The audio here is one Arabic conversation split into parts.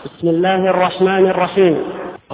بسم الله الرحمن الرحيم.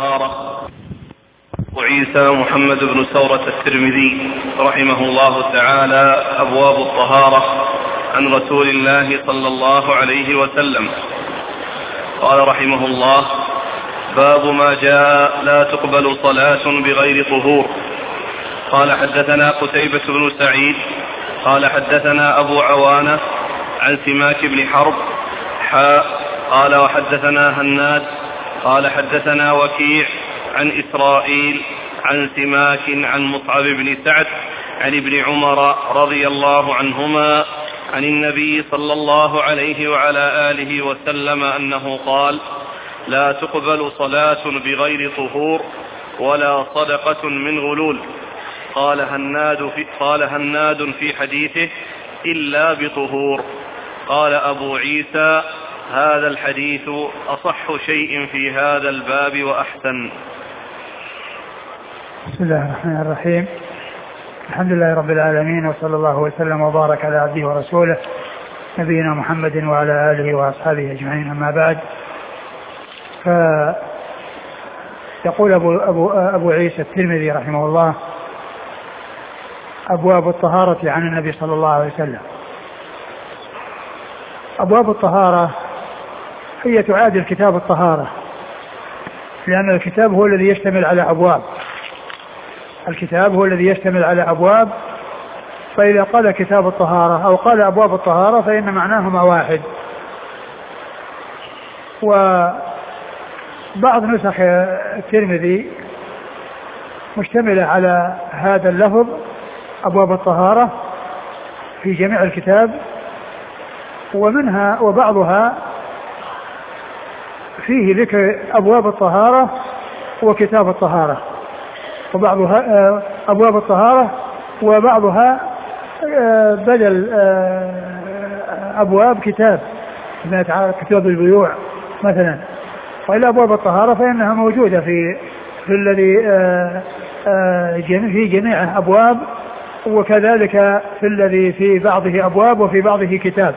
وعيسى محمد بن سورة الترمذي رحمه الله تعالى أبواب الطهارة عن رسول الله صلى الله عليه وسلم. قال رحمه الله: باب ما جاء لا تقبل صلاة بغير طهور. قال: حدثنا قتيبة بن سعيد قال: حدثنا أبو عوانة عن سماك بن حرب قال: وحدثنا هناد قال: حدثنا وكيع عن إسرائيل عن سماك عن مصعب بن سعد عن ابن عمر رضي الله عنهما عن النبي صلى الله عليه وعلى آله وسلم أنه قال: لا تقبل صلاة بغير طهور ولا صدقة من غلول. قال هناد في حديثه: إلا بطهور. قال أبو عيسى: هذا الحديث أصح شيء في هذا الباب وأحسن. بسم الله الرحمن الرحيم. الحمد لله رب العالمين، وصلى الله وسلم وبارك على عبده ورسوله نبينا محمد وعلى آله وأصحابه أجمعين. أما بعد، فيقول أبو عيسى الترمذي رحمه الله: أبواب الطهارة عن النبي صلى الله عليه وسلم. أبواب الطهارة هي تعادل كتاب الطهارة، لأن الكتاب هو الذي يشتمل على أبواب. الكتاب هو الذي يشتمل على أبواب، فإذا قال كتاب الطهارة أو قال أبواب الطهارة فإن معناهما واحد. وبعض نسخ الترمذي مشتملة على هذا اللفظ أبواب الطهارة في جميع الكتاب، ومنها وبعضها فيه ذكر أبواب الطهارة وكتاب الطهارة، وبعضها أبواب الطهارة وبعضها بدل أبواب كتاب كتاب البيوع مثلا. وإلا أبواب الطهارة فإنها موجودة في الذي في جميع أبواب، وكذلك في الذي في بعضه أبواب وفي بعضه كتاب.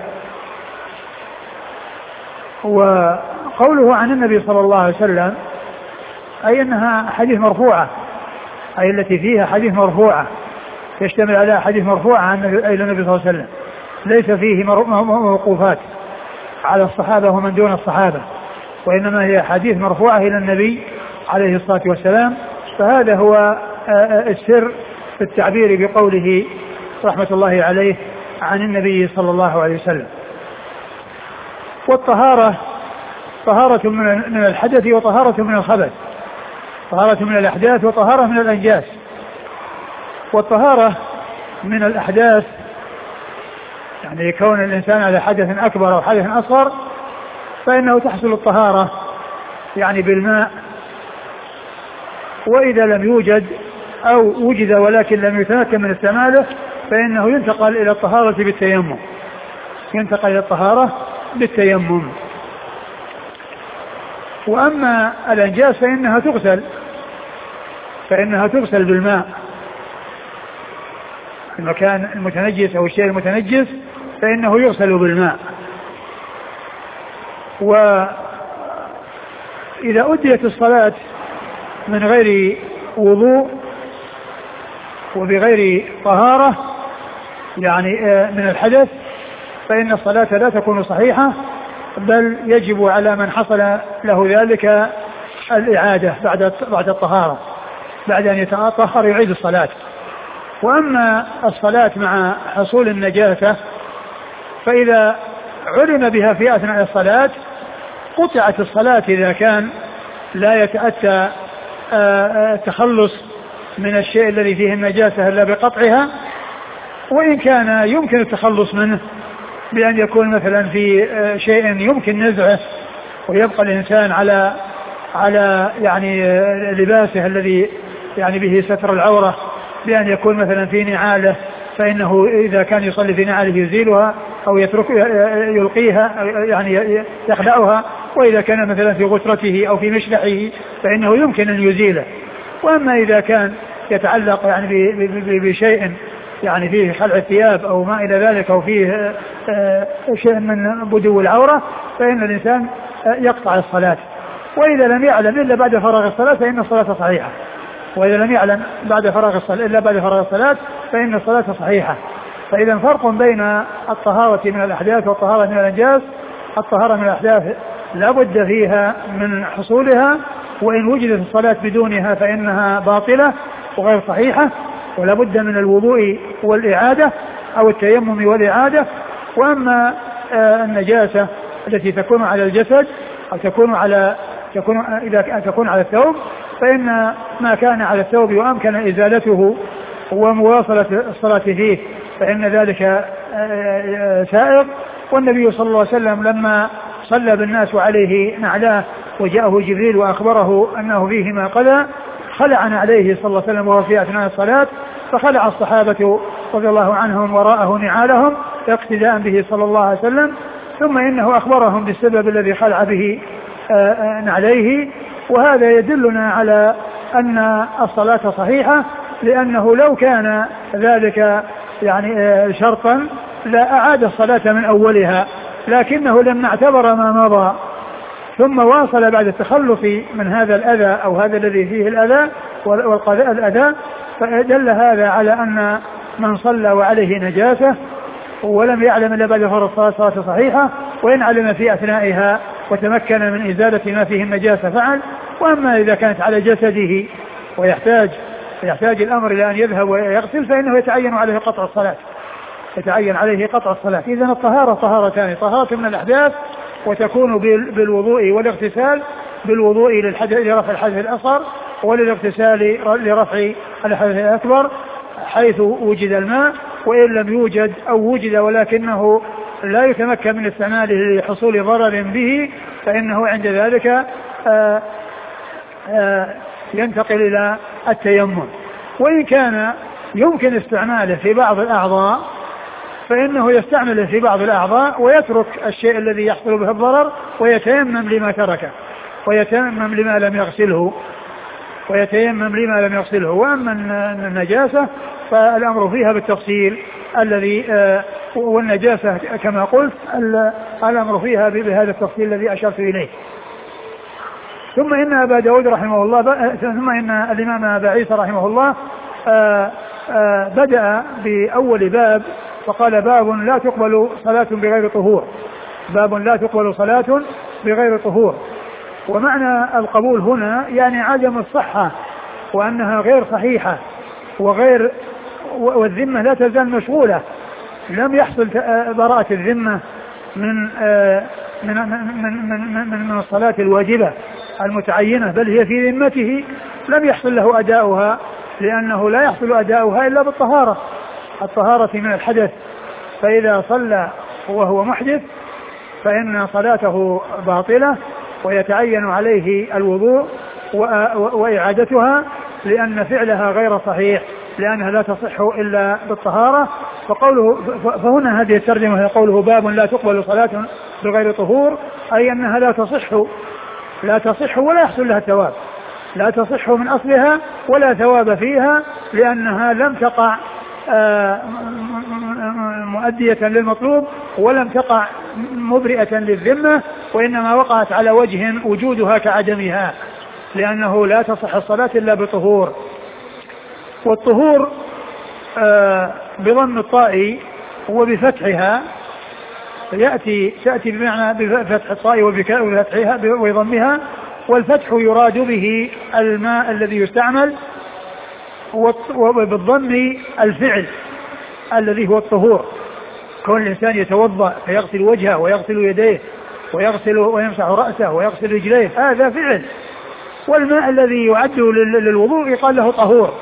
وقوله عن النبي صلى الله عليه وسلم أي أنها حديث مرفوعة، أي التي فيها حديث مرفوعة، يشتمل على حديث مرفوعة إلى النبي صلى الله عليه وسلم، ليس فيه موقوفات على الصحابة ومن دون الصحابة، وإنما هي حديث مرفوعة إلى النبي عليه الصلاة والسلام. فهذا هو السر في التعبير بقوله رحمة الله عليه عن النبي صلى الله عليه وسلم. والطهارة طهارة من الحدث وطهارة من الخبث، طهارة من الأحداث وطهارة من الأنجاس. والطهارة من الأحداث يعني كون الإنسان على حدث أكبر أو حدث أصغر فإنه تحصل الطهارة يعني بالماء، وإذا لم يوجد أو وجد ولكن لم يتمكن من استعماله فإنه ينتقل إلى الطهارة بالتيمم، ينتقل إلى الطهارة بالتيمم. وأما الأنجاس فإنها تغسل بالماء. المكان المتنجس أو الشيء المتنجس فإنه يغسل بالماء. وإذا أديت الصلاة من غير وضوء وبغير طهارة يعني من الحدث فإن الصلاة لا تكون صحيحة، بل يجب على من حصل له ذلك الإعادة بعد الطهارة، بعد أن يتطهر يعيد الصلاة. وأما الصلاة مع حصول النجاسة فإذا علم بها في أثناء الصلاة قطعت الصلاة إذا كان لا يتأتى التخلص من الشيء الذي فيه النجاسة إلا بقطعها، وإن كان يمكن التخلص منه بأن يكون مثلا في شيء يمكن نزعه ويبقى الإنسان على يعني لباسه الذي يعني به ستر العورة، بأن يكون مثلا في نعاله فإنه إذا كان يصلي في نعاله يزيلها أو يلقيها يعني يخلعها، وإذا كان مثلا في غترته أو في مشلحه فإنه يمكن أن يزيله. وأما إذا كان يتعلق يعني بشيء يعني فيه خلع الثياب أو ما إلى ذلك أو فيه شيء من بدو العورة فإن الإنسان يقطع الصلاة. وإذا لم يعلم إلا بعد فراغ الصلاة فإن الصلاة صحيحة. وإذا لم يعلم بعد فراغ الصلاة إلا بعد فراغ الصلاة فإن الصلاة صحيحة. فإذا فرق بين الطهارة من الأحداث والطهارة من الأنجاس. الطهارة من الأحداث لا بد فيها من حصولها، وإن وجدت الصلاة بدونها فإنها باطلة وغير صحيحة، ولا بد من الوضوء والإعادة أو التيمم والإعادة. وأما النجاسة التي تكون على الجسد أو تكون على الثوب، فإن ما كان على الثوب وأمكن إزالته ومواصلة الصلاة فيه فإن ذلك سائغ. والنبي صلى الله عليه وسلم لما صلى بالناس وعليه نعلاه وجاءه جبريل وأخبره أنه فيهما قذى، خلع عليه صلى الله عليه وسلم وهو في أثناء الصلاة، فخلع الصحابة رضي الله عنهم وراءه نعالهم اقتداء به صلى الله عليه وسلم، ثم إنه أخبرهم بالسبب الذي خلع به نعليه. وهذا يدلنا على أن الصلاة صحيحة، لأنه لو كان ذلك يعني شرطا لا أعاد الصلاة من أولها، لكنه لما اعتبر ما مضى ثم واصل بعد التخلص من هذا الأذى أو هذا الذي فيه الأذى والقضاء الأذى، فدل هذا على أن من صلى وعليه نجاسة ولم يعلم إلا بعد فرض الصلاة صلاة صحيحة، وإن علم في أثنائها وتمكن من إزالة ما فيه النجاسة فعل. وأما إذا كانت على جسده ويحتاج الأمر إلى أن يذهب ويغسل فإنه يتعين عليه قطع الصلاة. إذن الطهارة طهارتان: طهارة من الأحداث وتكون بالوضوء والاغتسال، بالوضوء لرفع الحدث الأصغر، وللاغتسال لرفع الحدث الأكبر حيث وجد الماء. وإن لم يوجد أو وجد ولكنه لا يتمكن من استعماله لحصول ضرر به فإنه عند ذلك ينتقل إلى التيمم. وإن كان يمكن استعماله في بعض الأعضاء فإنه يستعمله في بعض الأعضاء ويترك الشيء الذي يحصل به الضرر ويتيمم لما تركه، ويتيمم لما لم يغسله. وأما النجاسة فالأمر فيها بالتفصيل الذي والنجاسة كما قلت الأمر فيها بهذا التفصيل الذي أشرت إليه. ثم إن أبا داود رحمه الله ثم إن الإمام أبا عيسى رحمه الله بدأ بأول باب فقال: باب لا تقبل صلاة بغير طهور. باب لا تقبل صلاة بغير طهور. ومعنى القبول هنا يعني عدم الصحة، وأنها غير صحيحة والذمة لا تزال مشغولة. لم يحصل براءة الذمة من الصلاة الواجبة المتعينة، بل هي في ذمته لم يحصل له أداؤها، لأنه لا يحصل أداؤها إلا بالطهارة، الطهارة من الحدث. فإذا صلى وهو محدث فإن صلاته باطلة ويتعين عليه الوضوء وإعادتها، لأن فعلها غير صحيح، لأنها لا تصح إلا بالطهارة. فهنا هذه الترجمة هي قوله: باب لا تقبل صلاة بغير طهور، أي أنها لا تصح ولا يحصل لها ثواب، لا تصح من أصلها ولا ثواب فيها، لأنها لم تقع مؤدية للمطلوب ولم تقع مبرئة للذمة، وإنما وقعت على وجه وجودها كعدمها، لأنه لا تصح الصلاة إلا بطهور. والطهور بضم الطاء وبفتحها تأتي بمعنى بفتح الطاء وبفتحها وضمها، والفتح يراد به الماء الذي يستعمل، وبالضم الفعل الذي هو الطهور. كون الإنسان يتوضأ فيغسل وجهه ويغسل يديه ويمسح رأسه ويغسل رجليه، هذا فعل. والماء الذي يعد للوضوء يقال له طهور.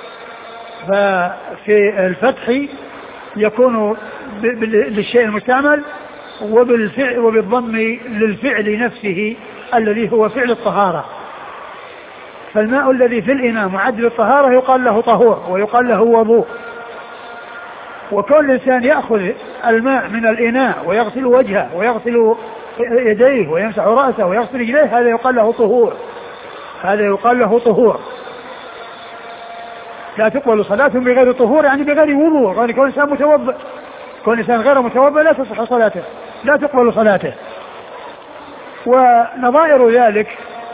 ففي الفتح يكون للشيء المستعمل، وبالضم للفعل نفسه الذي هو فعل الطهارة. فالماء الذي في الإناء معد للطهارة يقال له طهور ويقال له وضوء. وكل إنسان يأخذ الماء من الإناء ويغسل وجهه ويغسل يديه ويمسح رأسه ويغسل رجليه، هذا يقال له طهور. لا تقبل صلاة بغير طهور، يعني بغير وضوء. يعني كل إنسان متوضئ، كل إنسان غير متوضئ لا تصح صلاته، لا تقبل صلاته. ونظائر ذلك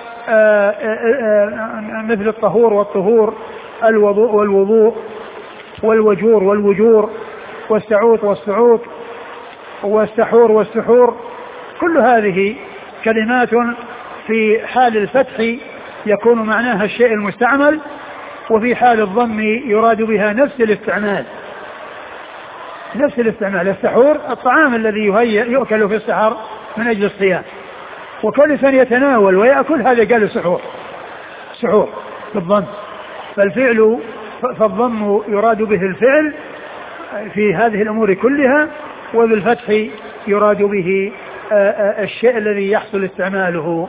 مثل الطهور والطهور، الوضوء والوضوء، والوجور والوجور، والسعوط والسعوط، والسحور والسحور، كل هذه كلمات في حال الفتح يكون معناها الشيء المستعمل، وفي حال الضم يراد بها نفس الاستعمال. السحور الطعام الذي يؤكل في السحر من أجل الصيام، وكل إنسان يتناول ويأكل هذا قال سحور بالضم. فالضم يراد به الفعل في هذه الأمور كلها، وبالفتح يراد به الشيء الذي يحصل استعماله.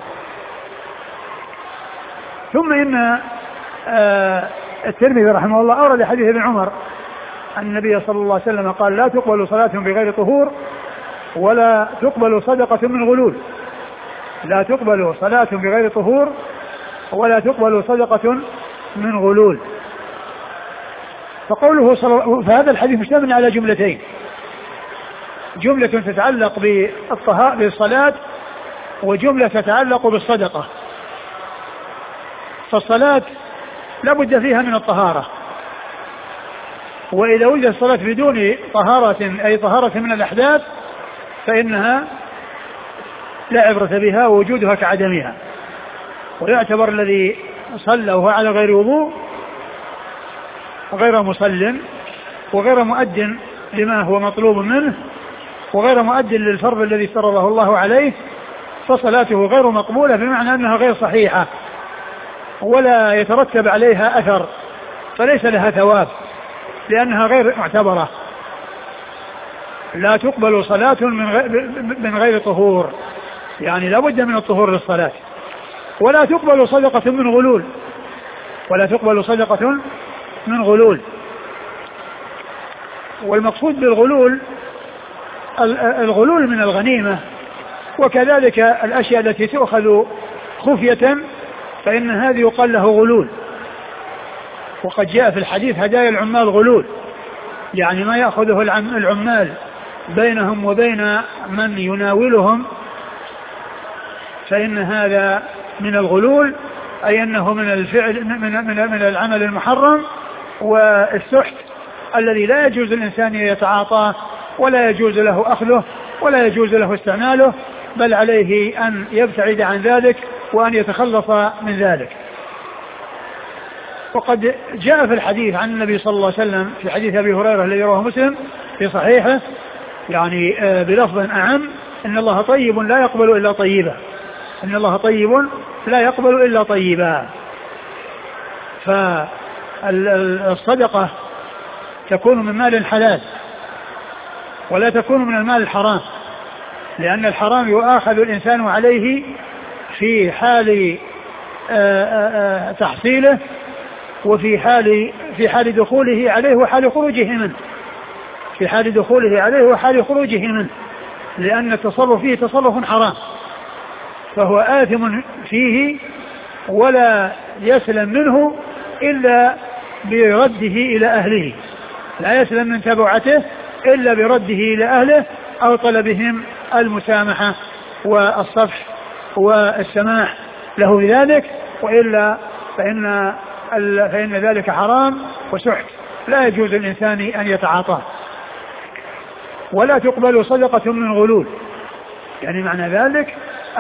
ثم إن الترمذي رحمه الله أورد حديث ابن عمر أن النبي صلى الله عليه وسلم قال: لا تقبل صلاة بغير طهور ولا تقبل صدقة من غلول. لا تقبل صلاة بغير طهور ولا تقبل صدقة من غلول. فهذا الحديث مشتمل على جملتين: جملة تتعلق بالصلاة، وجملة تتعلق بالصدقة. فالصلاة لا بد فيها من الطهارة، وإذا وجد الصلاة بدون طهارة أي طهارة من الأحداث فإنها لا عبرة بها ووجودها كعدمها، ويعتبر الذي صلى وهو على غير وضوء غير مصل، وغير مؤد لما هو مطلوب منه، وغير مؤد للفرض الذي فرضه الله عليه، فصلاته غير مقبولة، بمعنى أنها غير صحيحة ولا يترتب عليها أثر، فليس لها ثواب لأنها غير معتبرة. لا تقبل صلاة من غير طهور، يعني لا بد من الطهور للصلاة. ولا تقبل صدقة من غلول. والمقصود بالغلول الغلول من الغنيمة، وكذلك الأشياء التي تؤخذ خفية فإن هذه يقال له غلول. وقد جاء في الحديث: هدايا العمال غلول، يعني ما يأخذه العمال بينهم وبين من يناولهم فإن هذا من الغلول، أي أنه من الفعل من العمل المحرم والسحت الذي لا يجوز الإنسان يتعاطاه، ولا يجوز له أخذه، ولا يجوز له استعماله، بل عليه أن يبتعد عن ذلك وأن يتخلص من ذلك. وقد جاء في الحديث عن النبي صلى الله عليه وسلم في حديث أبي هريرة الذي رواه مسلم في صحيحه، يعني بلفظ أعم: إن الله طيب لا يقبل إلا طيبا. إن الله طيب لا يقبل إلا طيبا. فالصدقة تكون من مال حلال ولا تكون من المال الحرام، لأن الحرام يؤاخذ الإنسان عليه في حال تحصيله، وفي حال دخوله عليه وحال خروجه منه. في حال دخوله عليه وحال خروجه منه، لأن التصرف فيه تصرف حرام، فهو آثم فيه ولا يسلم منه إلا برده إلى أهله. لا يسلم من تبعته إلا برده إلى أهله أو طلبهم المسامحة والصفح والسماح له بذلك، وإلا فإن ذلك حرام وسحت لا يجوز الإنسان أن يتعاطاه. ولا تقبل صدقة من غلول، يعني معنى ذلك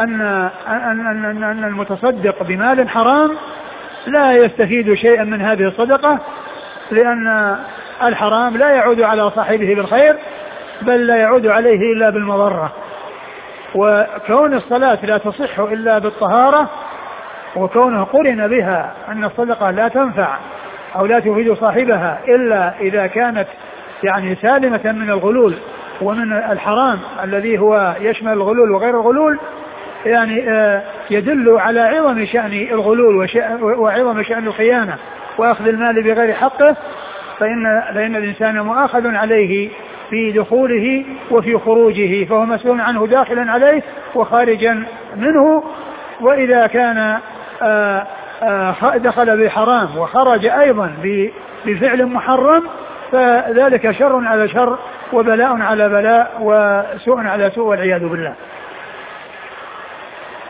أن المتصدق بمال حرام لا يستفيد شيئا من هذه الصدقة، لأن الحرام لا يعود على صاحبه بالخير، بل لا يعود عليه إلا بالمضرة. وكون الصلاة لا تصح إلا بالطهارة، وكونه قرن بها أن الصدقة لا تنفع أو لا تفيد صاحبها إلا إذا كانت يعني سالمة من الغلول ومن الحرام الذي هو يشمل الغلول وغير الغلول، يعني يدل على عظم شأن الغلول وعظم شأن الخيانة وأخذ المال بغير حقه. فإن الإنسان مؤاخذ عليه في دخوله وفي خروجه، فهو مسؤول عنه داخلا عليه وخارجا منه. وإذا كان دخل بحرام وخرج أيضا بفعل محرم فذلك شر على شر وبلاء على بلاء وسوء على سوء والعياذ بالله.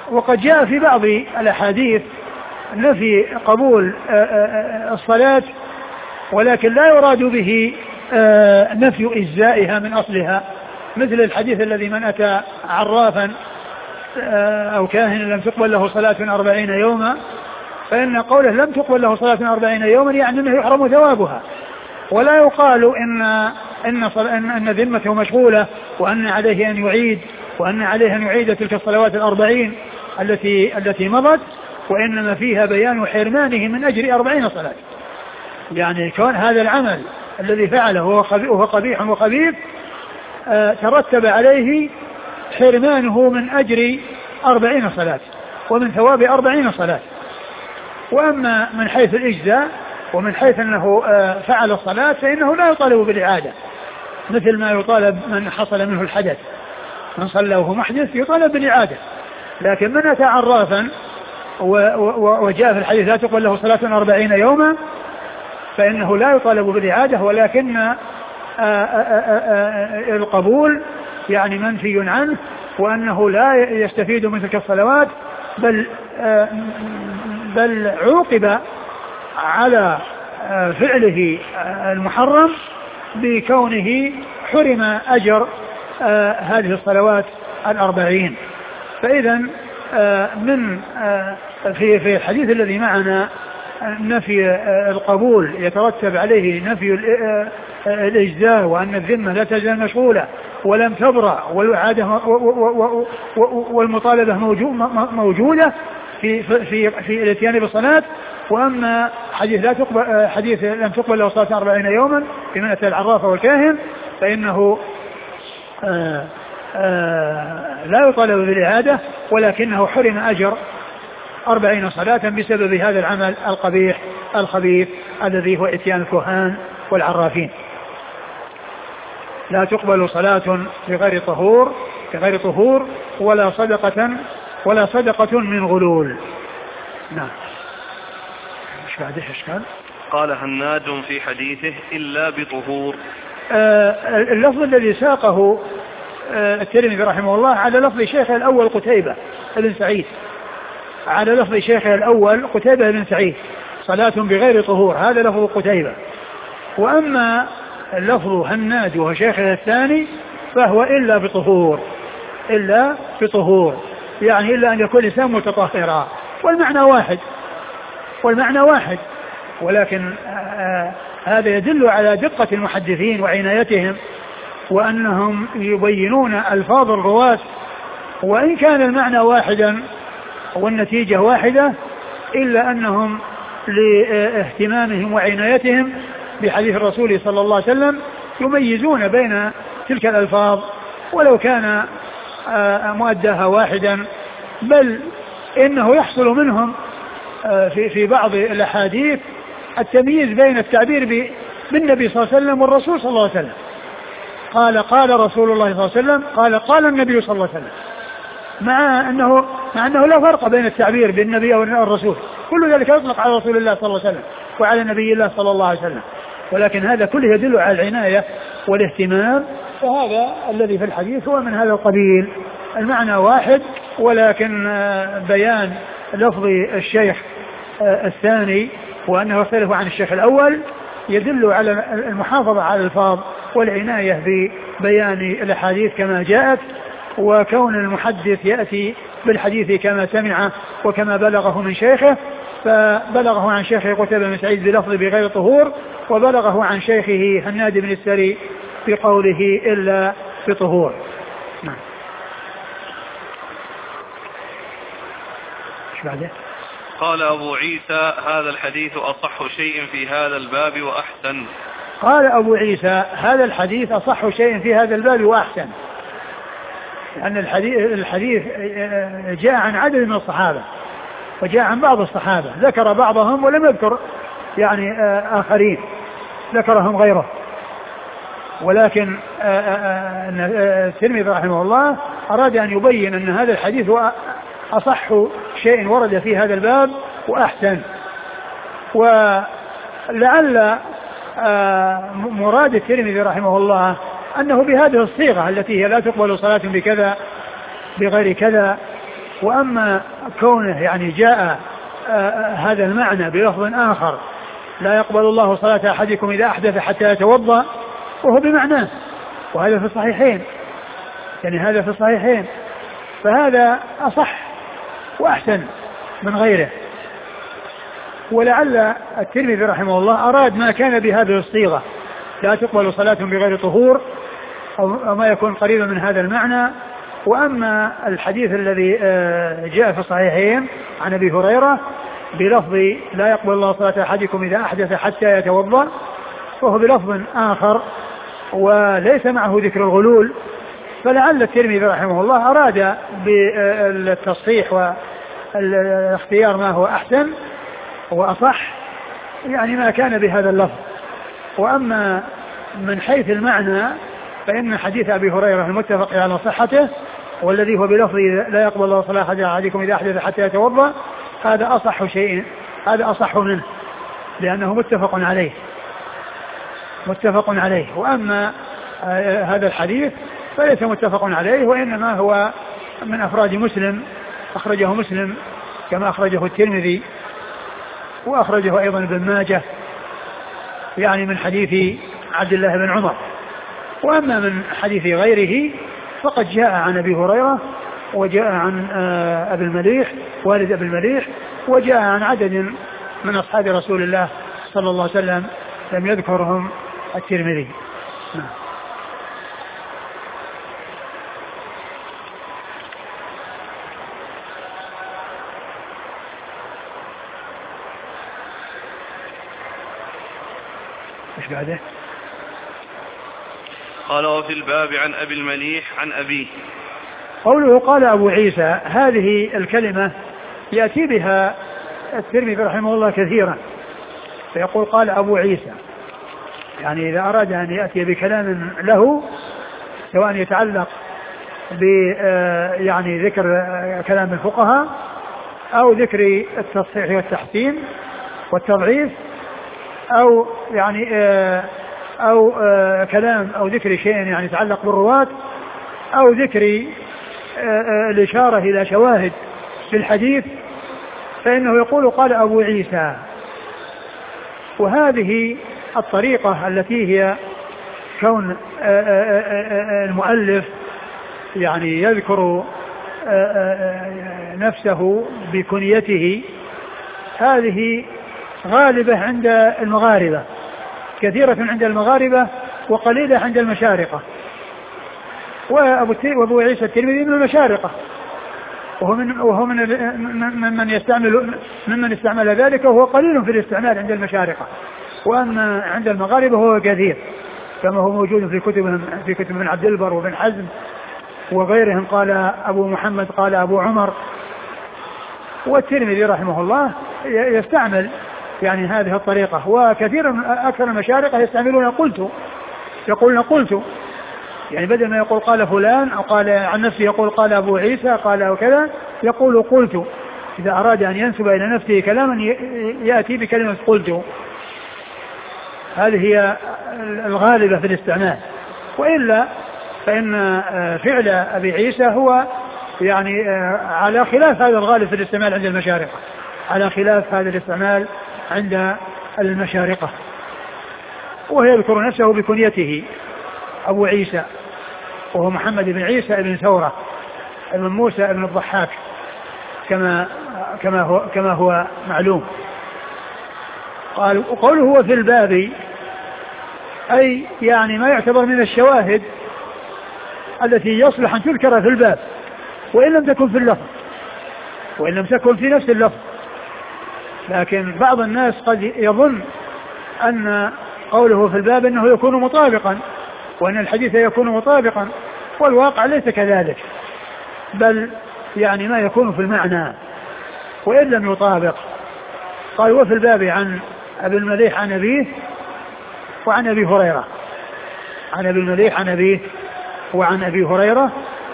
وقد جاء في بعض الأحاديث نفي قبول الصلاة، ولكن لا يراد به نفي إجزائها من أصلها، مثل الحديث الذي من أتى عرافا أو كاهنا لم تقبل له صلاة 40 يوما، فإن قوله لم تقبل له صلاة 40 يوما يعني أنه يحرم ثوابها، ولا يقال إن ذمته مشغولة وأن عليه أن يعيد تلك الصلوات 40 التي مضت، وإنما فيها بيان حرمانه من أجر 40 صلاة. يعني كون هذا العمل الذي فعله وهو قبيح وخبيث ترتب عليه حرمانه من أجر 40 صلاة ومن ثواب 40 صلاة. وأما من حيث الإجزاء ومن حيث أنه فعل الصلاة فإنه لا يطالب بالإعادة، مثل ما يطالب من حصل منه الحدث، من صلى وهو محدث يطالب بالإعادة. لكن من أتى عرافا وجاء في الحديث لا تقبل له صلاة 40 يوما فإنه لا يطالب بالإعادة، ولكن القبول يعني منفي عنه، وأنه لا يستفيد من تلك الصلوات، بل عوقب على فعله المحرم بكونه حرم أجر هذه الصلوات 40. فإذا من في الحديث الذي معنا نفي القبول يترتب عليه نفي الإجزاء، وأن الذمة لا تزال مشغولة ولم تبرأ، والإعادة والمطالبة موجودة في الاتيان بالصلاة. وأما حديث لم تقبل له صلاة 40 يوما في من أتى العرافة والكاهن فإنه لا يطالب بالإعادة، ولكنه حرم أجر 40 صلاة بسبب هذا العمل القبيح الخبيث الذي هو اتيان الكهان والعرافين. لا تقبل صلاة بغير طهور ولا صدقة من غلول. نعم. ايش بعده اشكال؟ قال هناد في حديثه إلا بطهور. اللفظ الذي ساقه الترمذي رحمه الله على لفظ شيخه الأول قتيبة بن سعيد، صلاة بغير طهور، هذا لفظ قتيبة. وأما اللفظ هناد وهو شيخه الثاني فهو إلا بطهور، يعني إلا أن يكون الإنسان متطهرا، والمعنى واحد، ولكن هذا يدل على دقة المحدثين وعنايتهم، وأنهم يبينون ألفاظ الرواة، وإن كان المعنى واحدا والنتيجة واحدة، إلا أنهم لاهتمامهم وعنايتهم بحديث الرسول صلى الله عليه وسلم يميزون بين تلك الألفاظ ولو كان مؤداها واحدا، بل إنه يحصل منهم في بعض الأحاديث التمييز بين التعبير بالنبي صلى الله عليه وسلم والرسول صلى الله عليه وسلم. قال رسول الله صلى الله عليه وسلم، قال النبي صلى الله عليه وسلم، مع أنه لا فرق بين التعبير بالنبي أو الرسول، كل ذلك يطلق على رسول الله صلى الله عليه وسلم وعلى نبي الله صلى الله عليه وسلم، ولكن هذا كله يدل على العناية والاهتمام. فهذا الذي في الحديث هو من هذا القبيل، المعنى واحد، ولكن بيان لفظ الشيخ الثاني وأنه يختلف عن الشيخ الأول يدل على المحافظة على الألفاظ والعناية ببيان الأحاديث كما جاءت، وكون المحدث يأتي بالحديث كما سمعه وكما بلغه من شيخه، فبلغه عن شيخه قتيبة بن سعيد بلفظ بغير طهور، وبلغه عن شيخه هناد بن السري بقوله إلا بطهور. نعم. ايش بعده؟ قال أبو عيسى هذا الحديث أصح شيء في هذا الباب وأحسن. قال أبو عيسى هذا الحديث أصح شيء في هذا الباب وأحسن، لأن الحديث جاء عن عدد من الصحابة وجاء عن بعض الصحابة، ذكر بعضهم ولم يذكر يعني آخرين ذكرهم غيره، ولكن الترمذي رحمه الله أراد أن يبين أن هذا الحديث هو أصح شيء ورد في هذا الباب وأحسن. ولعل مراد الترمذي رحمه الله أنه بهذه الصيغة التي هي لا تقبل صلاة بكذا بغير كذا، وأما كونه يعني جاء هذا المعنى بلفظ آخر لا يقبل الله صلاة أحدكم إذا أحدث حتى يتوضأ وهو بمعناه، وهذا في الصحيحين، يعني هذا في الصحيحين، فهذا أصح وأحسن من غيره. ولعل الترمذي رحمه الله أراد ما كان بهذه الصيغة لا تقبل صلاة بغير طهور أو ما يكون قريبا من هذا المعنى. وأما الحديث الذي جاء في الصحيحين عن أبي هريرة بلفظ لا يقبل الله صلاة أحدكم إذا أحدث حتى يتوضأ فهو بلفظ آخر وليس معه ذكر الغلول، فلعل الترمذي رحمه الله أراد بالتصحيح والاختيار ما هو أحسن وأصح يعني ما كان بهذا اللفظ. وأما من حيث المعنى فإن حديث أبي هريرة المتفق على صحته والذي هو بلفظ لا يقبل الله صلاة أحدكم إذا أحدث حتى يتوضأ هذا أصح شيء، هذا أصح منه لأنه متفق عليه. وأما هذا الحديث فليس متفق عليه وإنما هو من أفراد مسلم، أخرجه مسلم كما أخرجه الترمذي وأخرجه أيضا ابن ماجه يعني من حديث عبد الله بن عمر. وأما من حديث غيره فقد جاء عن أبي هريرة وجاء عن أبي المليح والد أبي المليح وجاء عن عدد من أصحاب رسول الله صلى الله عليه وسلم لم يذكرهم الترمذي. ايش بعده؟ قال وفي الباب عن أبي المليح عن أبيه. قوله قال أبو عيسى هذه الكلمة يأتي بها الترمذي رحمه الله كثيرا فيقول قال أبو عيسى، يعني إذا أراد أن يأتي بكلام له سواء يتعلق ب يعني ذكر كلام الفقهاء أو ذكر التصحيح والتحسين والتضعيف أو يعني أو كلام أو ذكر شيء يعني يتعلق بالرواة أو ذكر الإشارة إلى شواهد في الحديث فإنه يقول قال أبو عيسى. وهذه الطريقة التي هي كون المؤلف يعني يذكر نفسه بكنيته هذه غالبة عند المغاربة، كثيرة عند المغاربة وقليلة عند المشارقة. وأبو عيسى الترمذي من المشارقة وهو ممن استعمل ذلك وهو قليل في الاستعمال عند المشارقة. وأما عند المغاربة هو كثير كما هو موجود في كتب ابن عبد البر وابن حزم وغيرهم. قال أبو محمد قال أبو عمر. والترمذي رحمه الله يستعمل يعني هذه الطريقة، وكثير أكثر المشارقة يستعملون يقولون قلت، يعني بدل ما يقول قال فلان أو قال عن نفسه يقول قال أبو عيسى قال وكذا يقول قلت. إذا أراد أن ينسب إلى نفسه كلاما يأتي بكلمة قلت. هذه هي الغالبة في الاستعمال. وإلا فإن فعل أبي عيسى هو يعني على خلاف هذا الغالب في الاستعمال عند المشارقة، على خلاف هذا الاستعمال عند المشارقة. وهو يذكر نفسه بكنيته أبو عيسى وهو محمد بن عيسى بن ثورة بن موسى بن الضحاك كما هو معلوم. قوله هو في الباب أي يعني ما يعتبر من الشواهد التي يصلح أن تذكر في الباب وإن لم تكن في اللفظ وإن لم تكن في نفس اللفظ. لكن بعض الناس قد يظن أن قوله في الباب أنه يكون مطابقا وأن الحديث يكون مطابقا، والواقع ليس كذلك، بل يعني ما يكون في المعنى وإن لم يطابق. قال وفي الباب عن أبي المليح عن أبيه وعن أبي هريرة، عن أبي المليح عن أبيه وعن أبي هريرة.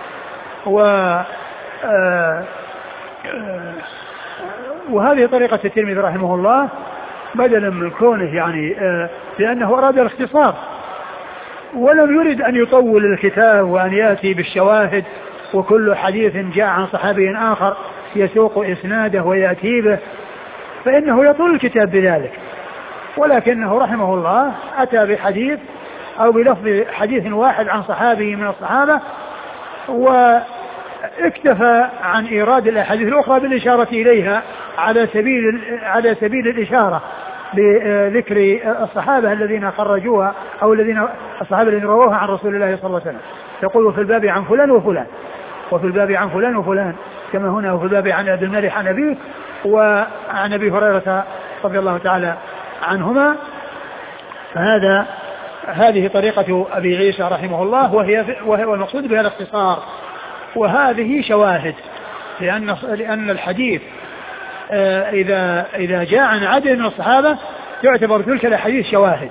وهذه طريقة الترمذي رحمه الله بدلا من كونه يعني لأنه أراد الاختصار ولم يرد أن يطول الكتاب وأن يأتي بالشواهد وكل حديث جاء عن صحابي آخر يسوق إسناده ويأتي به فإنه يطول الكتاب بذلك، ولكنه رحمه الله أتى بحديث أو بلفظ حديث واحد عن صحابي من الصحابة، واكتفى عن إيراد الأحاديث الأخرى بالإشارة إليها على سبيل الإشارة بذكر الصحابة الذين خرجوها أو الصحابة الذين رووها عن رسول الله صلى الله عليه وسلم. يقول في الباب عن فلان وفلان، وفي الباب عن فلان وفلان، كما هنا وفي الباب عن أبي المليح عن أبيه وعن أبي هريرة رضي الله تعالى عنهما. هذه طريقة أبي عيسى رحمه الله، وهو المقصود بها الاختصار. وهذه شواهد، لأن الحديث إذا جاء عن عدد من الصحابة تعتبر تلك الأحاديث شواهد،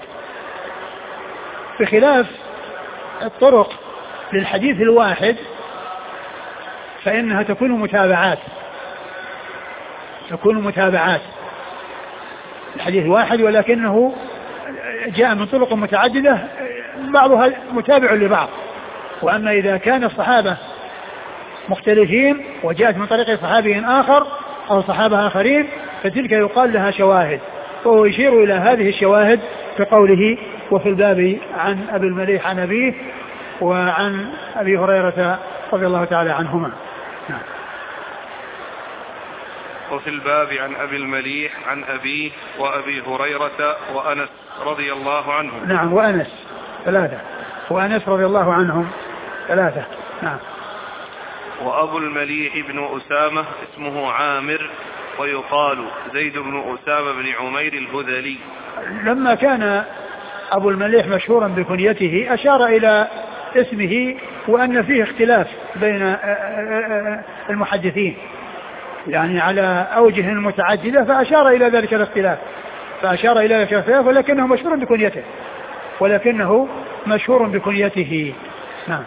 بخلاف الطرق للحديث الواحد فإنها تكون متابعات الحديث واحد، ولكنه جاء من طرق متعددة بعضها متابع لبعض. وأما إذا كان الصحابة مختلفين وجاءت من طريق صحابي آخر أو صحابة آخرين فتلك يقال لها شواهد، وهو يشير إلى هذه الشواهد في قوله وفي الباب عن أبي المليح عن أبيه وعن أبي هريرة رضي الله تعالى عنهما. وفي الباب عن أبي المليح عن أبيه وأبي هريرة وأنس رضي الله عنهم. نعم، وأنس ثلاثة، وأنس رضي الله عنهم ثلاثة. نعم. وأبو المليح بن أسامة اسمه عامر ويقال زيد بن أسامة بن عمير الهذلي. لما كان أبو المليح مشهورا بكنيته أشار إلى اسمه وأن فيه اختلاف بين المحدثين، يعني على أوجه متعددة، فأشار إلى ذلك الاختلاف، ولكنه مشهور بكنيته. نعم.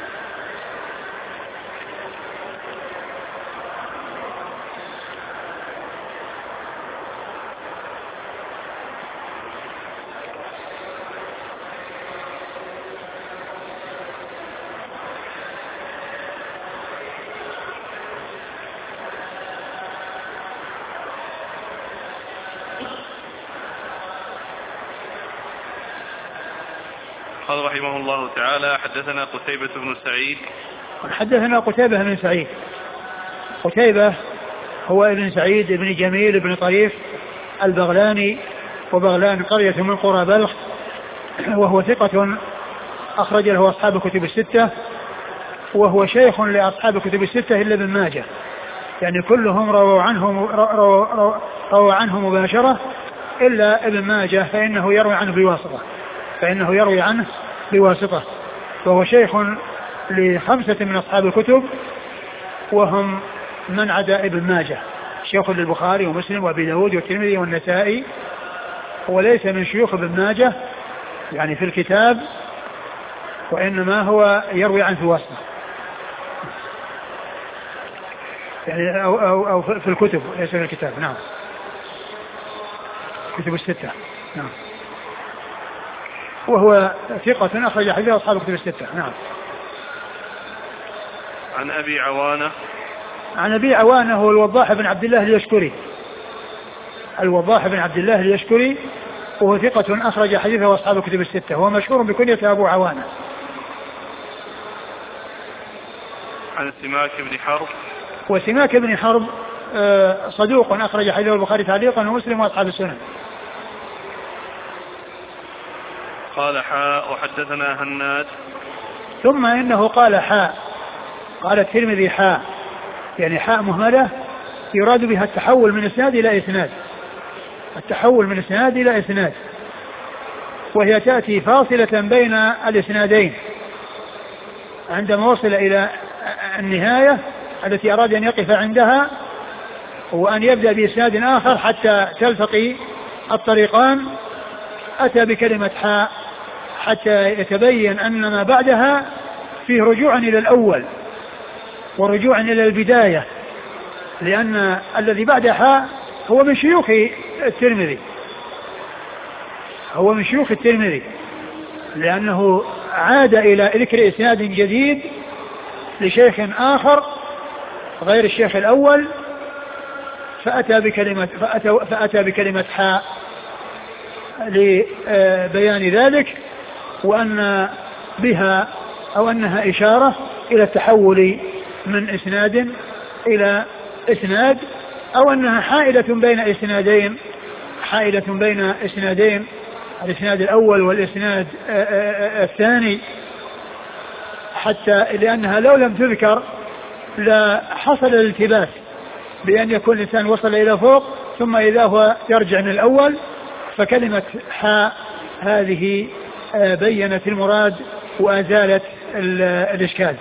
قال رحمه الله تعالى حدثنا قتيبة بن سعيد. حدثنا قتيبة بن سعيد. قتيبة هو ابن سعيد بن جميل بن طريف البغلاني، وبغلان قرية من قرى بلخ، وهو ثقة أخرج له أصحاب كتب الستة، وهو شيخ لأصحاب كتب الستة إلا ابن ماجه، يعني كلهم رووا عنه مباشرة إلا ابن ماجه فإنه يروي عنه بواسطة، وهو شيخ ل5 من أصحاب الكتب، وهم من عدا ابن ماجه، شيخ للبخاري ومسلم وابي داود والترمذي والنسائي، وليس من شيوخ ابن ماجه يعني في الكتاب، وإنما هو يروي عنه بواسطة يعني أو في الكتب ليس في الكتاب. نعم، كتب الستة. نعم، وهو ثقة أخرج حديثه أصحاب كتب الستة. نعم. عن أبي عوانة. عن أبي عوانة هو الوضاح بن عبد الله اليشكري، وهو ثقة أخرج حديثه أصحاب كتب الستة، هو مشهور بكنية أبو عوانة. عن سماك بن حرب. وسماك بن حرب صدوق أخرج حديثه البخاري تعليقا ومسلم وأصحاب السنن. قال حاء وحدثنا هناد. ثم إنه قال حاء، قال الترمذي حاء، يعني حاء مهملة يراد بها التحول من إسناد إلى إسناد، وهي تأتي فاصلة بين الإسنادين عندما وصل إلى النهاية التي أراد أن يقف عندها وأن يبدأ بإسناد آخر حتى تلتقي الطريقان، أتى بكلمة حاء حتى يتبين أن ما بعدها فيه رجوع إلى الأول ورجوع إلى البداية، لأن الذي بعد حاء هو من شيوخ الترمذي، لأنه عاد إلى ذكر إسناد جديد لشيخ آخر غير الشيخ الأول فأتى بكلمة حاء لبيان ذلك، وأن بها أو أنها إشارة إلى التحول من إسناد إلى إسناد، أو أنها حائلة بين إسنادين الإسناد الأول والإسناد الثاني، حتى لأنها لو لم تذكر لا حصل الالتباس بأن يكون الإنسان وصل إلى فوق ثم إذا هو يرجع من الأول. فكلمة حاء هذه بينت المراد وأزالت الإشكال.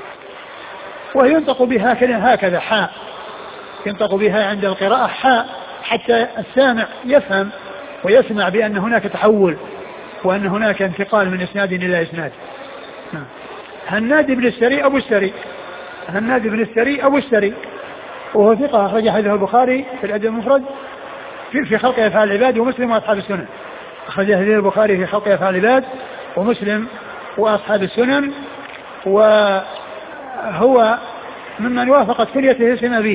وينطق بها هكذا حاء، ينطق بها عند القراءة حاء حتى السامع يفهم ويسمع بأن هناك تحول وأن هناك انتقال من إسناد إلى إسناد. هناد بن السري أبو السري، هناد بن السري أبو السري، وهو ثقة أخرج حديثه البخاري في الأدب المفرد في خلق أفعال العباد ومسلم وأصحاب السنن. أخرج حديث البخاري في خلق أفعال العباد ومسلم وأصحاب السنن، وهو ممن وافقت كنيته اسم أبيه،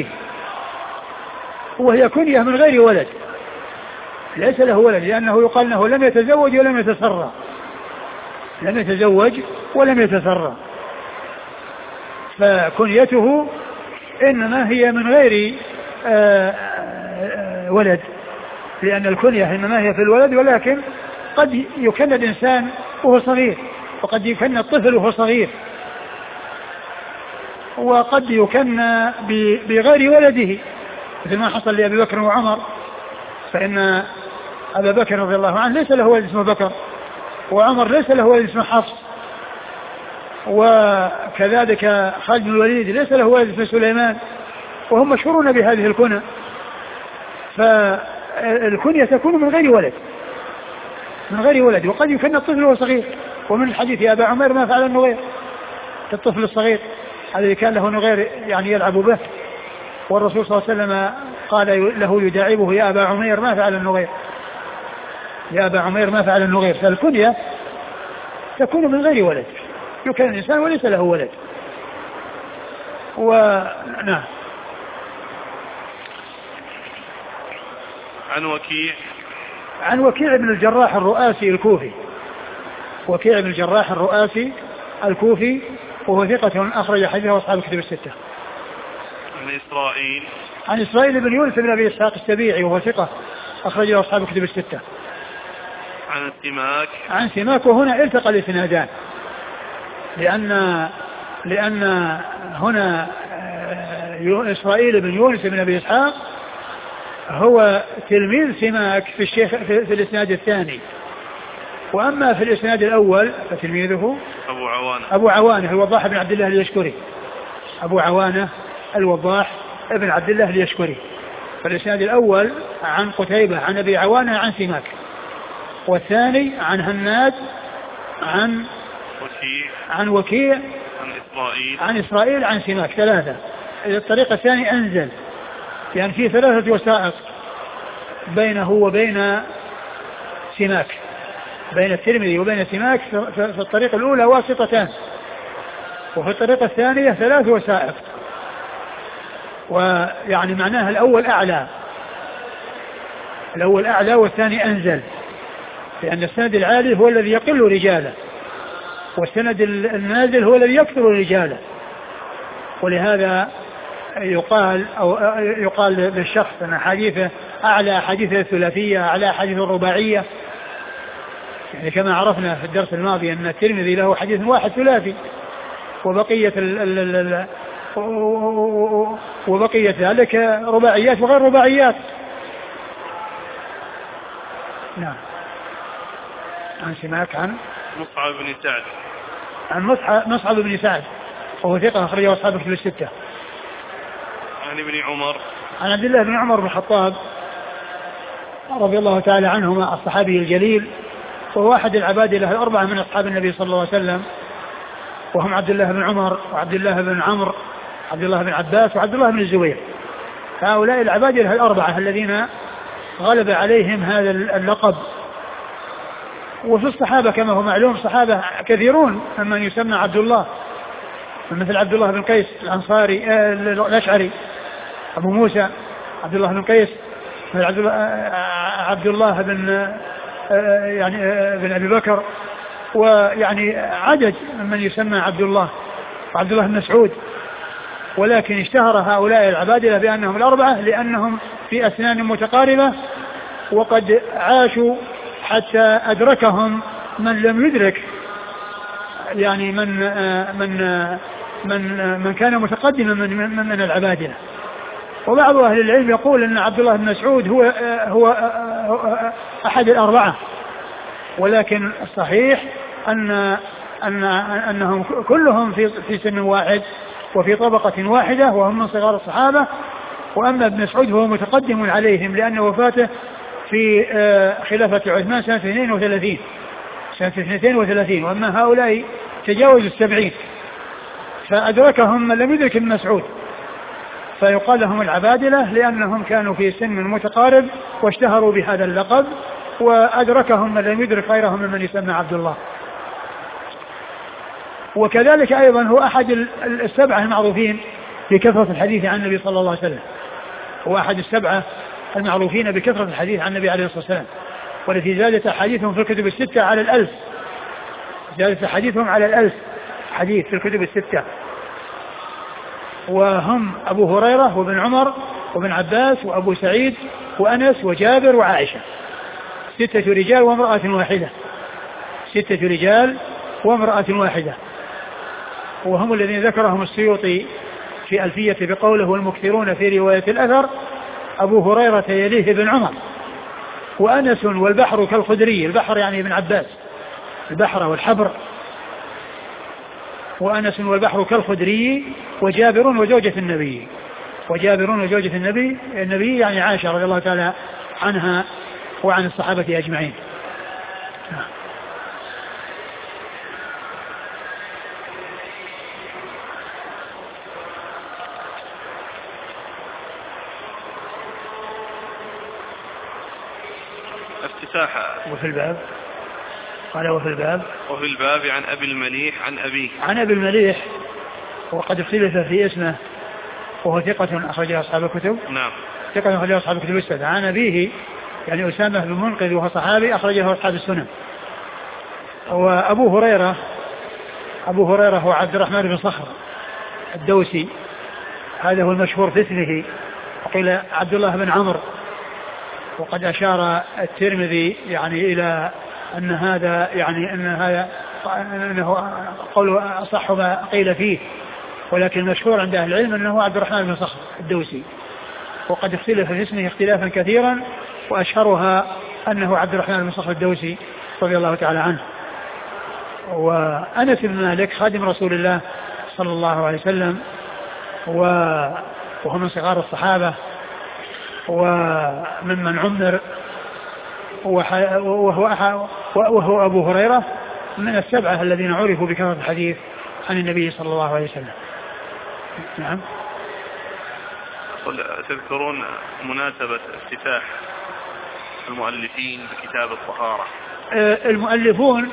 وهي كنية من غير ولد، ليس له ولد، لأنه يقال أنه لم يتزوج ولم يتسرى، لم يتزوج ولم يتسرى، فكنيته إنما هي من غير ولد، لأن الكنية إنما هي في الولد، ولكن قد يكن الإنسان وهو صغير، وقد يكن الطفل وهو صغير، وقد يكن بغير ولده، مثل ما حصل لأبي بكر وعمر، فإن أبا بكر رضي الله عنه ليس له ولد اسمه بكر، وعمر ليس له ولد اسمه حفص، وكذلك خالد بن الوليد ليس له ولد اسمه سليمان، وهم مشهورون بهذه الكنى. فالكنية تكون من غير ولد، من غير ولد، وقد يكن الطفل وهو صغير. ومن الحديث يا أبا عمير ما فعل النغير، الطفل الصغير الذي كان له نغير يعني يلعب به، والرسول صلى الله عليه وسلم قال له يداعبه يا أبا عمير ما فعل النغير، يا أبا عمير ما فعل النغير. فالكنية تكون من غير ولد، يكن الإنسان وليس له ولد. ونعم. عن وكيع بن الجراح الرؤاسي الكوفي، وكيع بن الجراح الرؤاسي الكوفي، وهو ثقة أخرج حديثه أصحاب الكتب الستة. عن إسرائيل بن يونس بن أبي إسحاق السبيعي، وهو ثقة أخرجه أصحاب الكتب الستة. عن سماك، وهنا التقى الإسنادان، لأن هنا إسرائيل بن يونس بن أبي إسحاق هو تلميذ سماك في الشيخ في الإسناد الثاني، وأما في الإسناد الأول فتلميذه أبو عوانة الوضاح بن عبد الله اليشكري، أبو عوانة الوضاح بن عبد الله اليشكري. فالإسناد الأول عن قتيبة عن أبي عوانة عن سماك، والثاني عن هناد عن وكيع عن إسرائيل عن سماك، ثلاثة. الطريق الثاني أنزل، يعني فيه 3 وسائط بينه وبين سماك، بين الترمذي وبين سماك في الطريق الأولى واسطتان، وفي الطريقة الثانية 3 وسائط. ويعني معناها الأول أعلى والثاني أنزل، لأن السند العالي هو الذي يقل رجاله، والسند النازل هو الذي يكثر رجاله. ولهذا يقال للشخص أن حديثه أعلى حديث الثلاثية، أعلى حديث الرباعية، يعني كما عرفنا في الدرس الماضي أن الترمذي له حديث واحد ثلاثي، وبقية ذلك رباعيات وغير رباعيات. نعم. عن سماك عن مصعب بن سعد، وهو ثقة أخرجه أصحاب الكتب الستة. عن عبد الله بن عمر بن الخطاب رضي الله تعالى عنهما الصحابي الجليل، وهو أحد العبادلة الأربعة من أصحاب النبي صلى الله عليه وسلم، وهم عبد الله بن عمر وعبد الله بن عمرو عبد الله بن عباس وعبد الله بن الزبير. هؤلاء العبادلة الأربعة الذين غلب عليهم هذا اللقب. وفي الصحابة كما هو معلوم صحابة كثيرون ممن يسمى عبد الله، مثل عبد الله بن قيس الأنصاري الأشعري أبو موسى عبد الله بن قيس، عبد الله بن يعني بن أبي بكر، ويعني عدد من يسمى عبد الله، وعبد الله بن مسعود. ولكن اشتهر هؤلاء العبادلة بأنهم الأربعة لأنهم في أسنان متقاربة، وقد عاشوا حتى أدركهم من لم يدرك، يعني من كان متقدما من العبادلة. وبعض أهل العلم يقول أن عبد الله بن مسعود هو أحد الأربعة، ولكن الصحيح أنهم كلهم في سن واحد وفي طبقة واحدة، وهم من صغار الصحابة. وأما ابن مسعود هو متقدم عليهم لأن وفاته في خلافة عثمان سنة 32، وأما هؤلاء تجاوزوا 70، فأدركهم من لم يدرك ابن مسعود، فيقال لهم العبادلة لأنهم كانوا في سن متقارب واشتهروا بهذا اللقب، وأدركهم من لم يدرك غيرهم ممن يسمى عبد الله. وكذلك أيضا هو أحد السبعة المعروفين بكثرة الحديث عن النبي صلى الله عليه وسلم، هو أحد السبعة المعروفين بكثرة الحديث عن النبي عليه الصلاة والسلام، والتي زادت حديثهم في الكتب الستة على 1000، زادت حديثهم على 1000 حديث في الكتب الستة، وهم أبو هريرة وابن عمر وابن عباس وأبو سعيد وأنس وجابر وعائشة، 6 رجال وامرأة واحدة، 6 رجال وامرأة واحدة. وهم الذين ذكرهم السيوطي في ألفية بقوله والمكثرون في رواية الأثر أبو هريرة يليه ابن عمر، وأنس والبحر كالخدري، البحر يعني ابن عباس، البحر والحبر، وأنس والبحر كالخدري، وجابر وزوجة النبي، وجابر وزوجة النبي يعني عائشة رضي الله تعالى عنها وعن الصحابة أجمعين. افتتاحا. وفي الباب قال وفي الباب عن أبي المليح عن أبيه، عن أبي المليح وقد اختلف في اسمه، وهو ثقة أخرجه أصحاب الكتب. نعم، ثقة أخرجه أصحاب الكتب الستة. عن أبيه يعني أسامة بن منقذ وهو صحابي أخرجه أصحاب السنن. وأبو هريرة هو عبد الرحمن بن صخر الدوسي، هذا هو المشهور في اسمه، وقيل عبد الله بن عمرو، وقد أشار الترمذي يعني إلى أن هذا يعني أنه قوله أصح ما قيل فيه، ولكن المشهور عند أهل العلم أنه عبد الرحمن بن صخر الدوسي، وقد اختلف في اسمه اختلافا كثيرا، وأشهرها أنه عبد الرحمن بن صخر الدوسي رضي الله تعالى عنه. وأنس بن مالك خادم رسول الله صلى الله عليه وسلم، وهو من صغار الصحابة وممن عمر، وهو أبو هريرة من السبعة الذين عرفوا بكثرة الحديث عن النبي صلى الله عليه وسلم. نعم. تذكرون مناسبة افتتاح المؤلفين بكتاب الطهارة؟ المؤلفون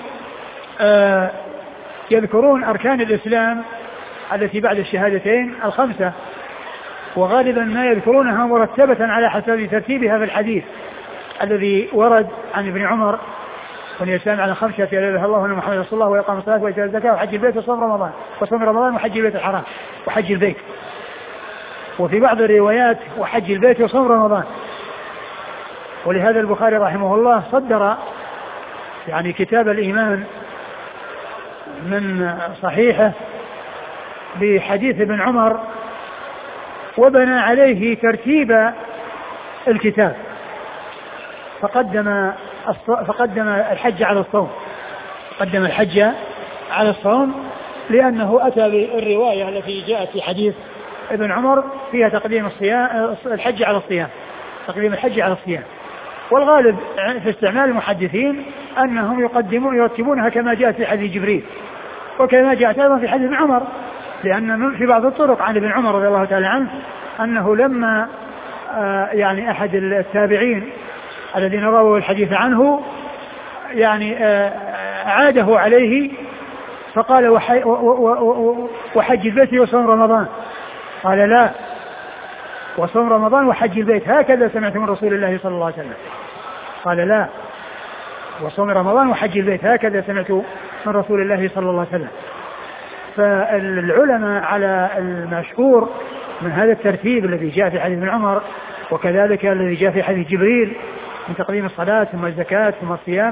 يذكرون أركان الإسلام التي بعد الشهادتين 5، وغالبا ما يذكرونها مرتبة على حسب ترتيبها في الحديث الذي ورد عن ابن عمر والإسلام على 5: لا إله إلا الله وأن محمدا رسول الله، وإقام الصلاة وإيتاء الزكاة وحج البيت وصوم رمضان وحج البيت الحرام وحج البيت. وفي بعض الروايات وحج البيت وصوم رمضان. ولهذا البخاري رحمه الله صدر يعني كتاب الإيمان من صحيحه بحديث ابن عمر، وبنى عليه ترتيب الكتاب، فقدم الحج على الصوم، قدم الحج على الصوم، لأنه أتى بالرواية التي جاءت في حديث ابن عمر فيها تقديم الحج على الصيام، تقديم الحج على الصيام. والغالب في استعمال المحدثين أنهم يرتبونها كما جاءت في حديث جبريل، وكما جاءت أيضا في حديث ابن عمر، لأن في بعض الطرق عن ابن عمر رضي الله تعالى عنه أنه لما يعني أحد التابعين الذين رووا الحديث عنه يعني عاده عليه فقال وحج البيت وصوم رمضان؟ قال لا، وصوم رمضان وحج البيت، هكذا سمعت من رسول الله صلى الله عليه وسلم. قال لا، وصوم رمضان وحج البيت، هكذا سمعت من رسول الله صلى الله عليه وسلم. فالعلماء على المشهور من هذا الترتيب الذي جاء في حديث ابن عمر، وكذلك الذي جاء في حديث جبريل من تقديم الصلاة ثم الزكاة ثم الصيام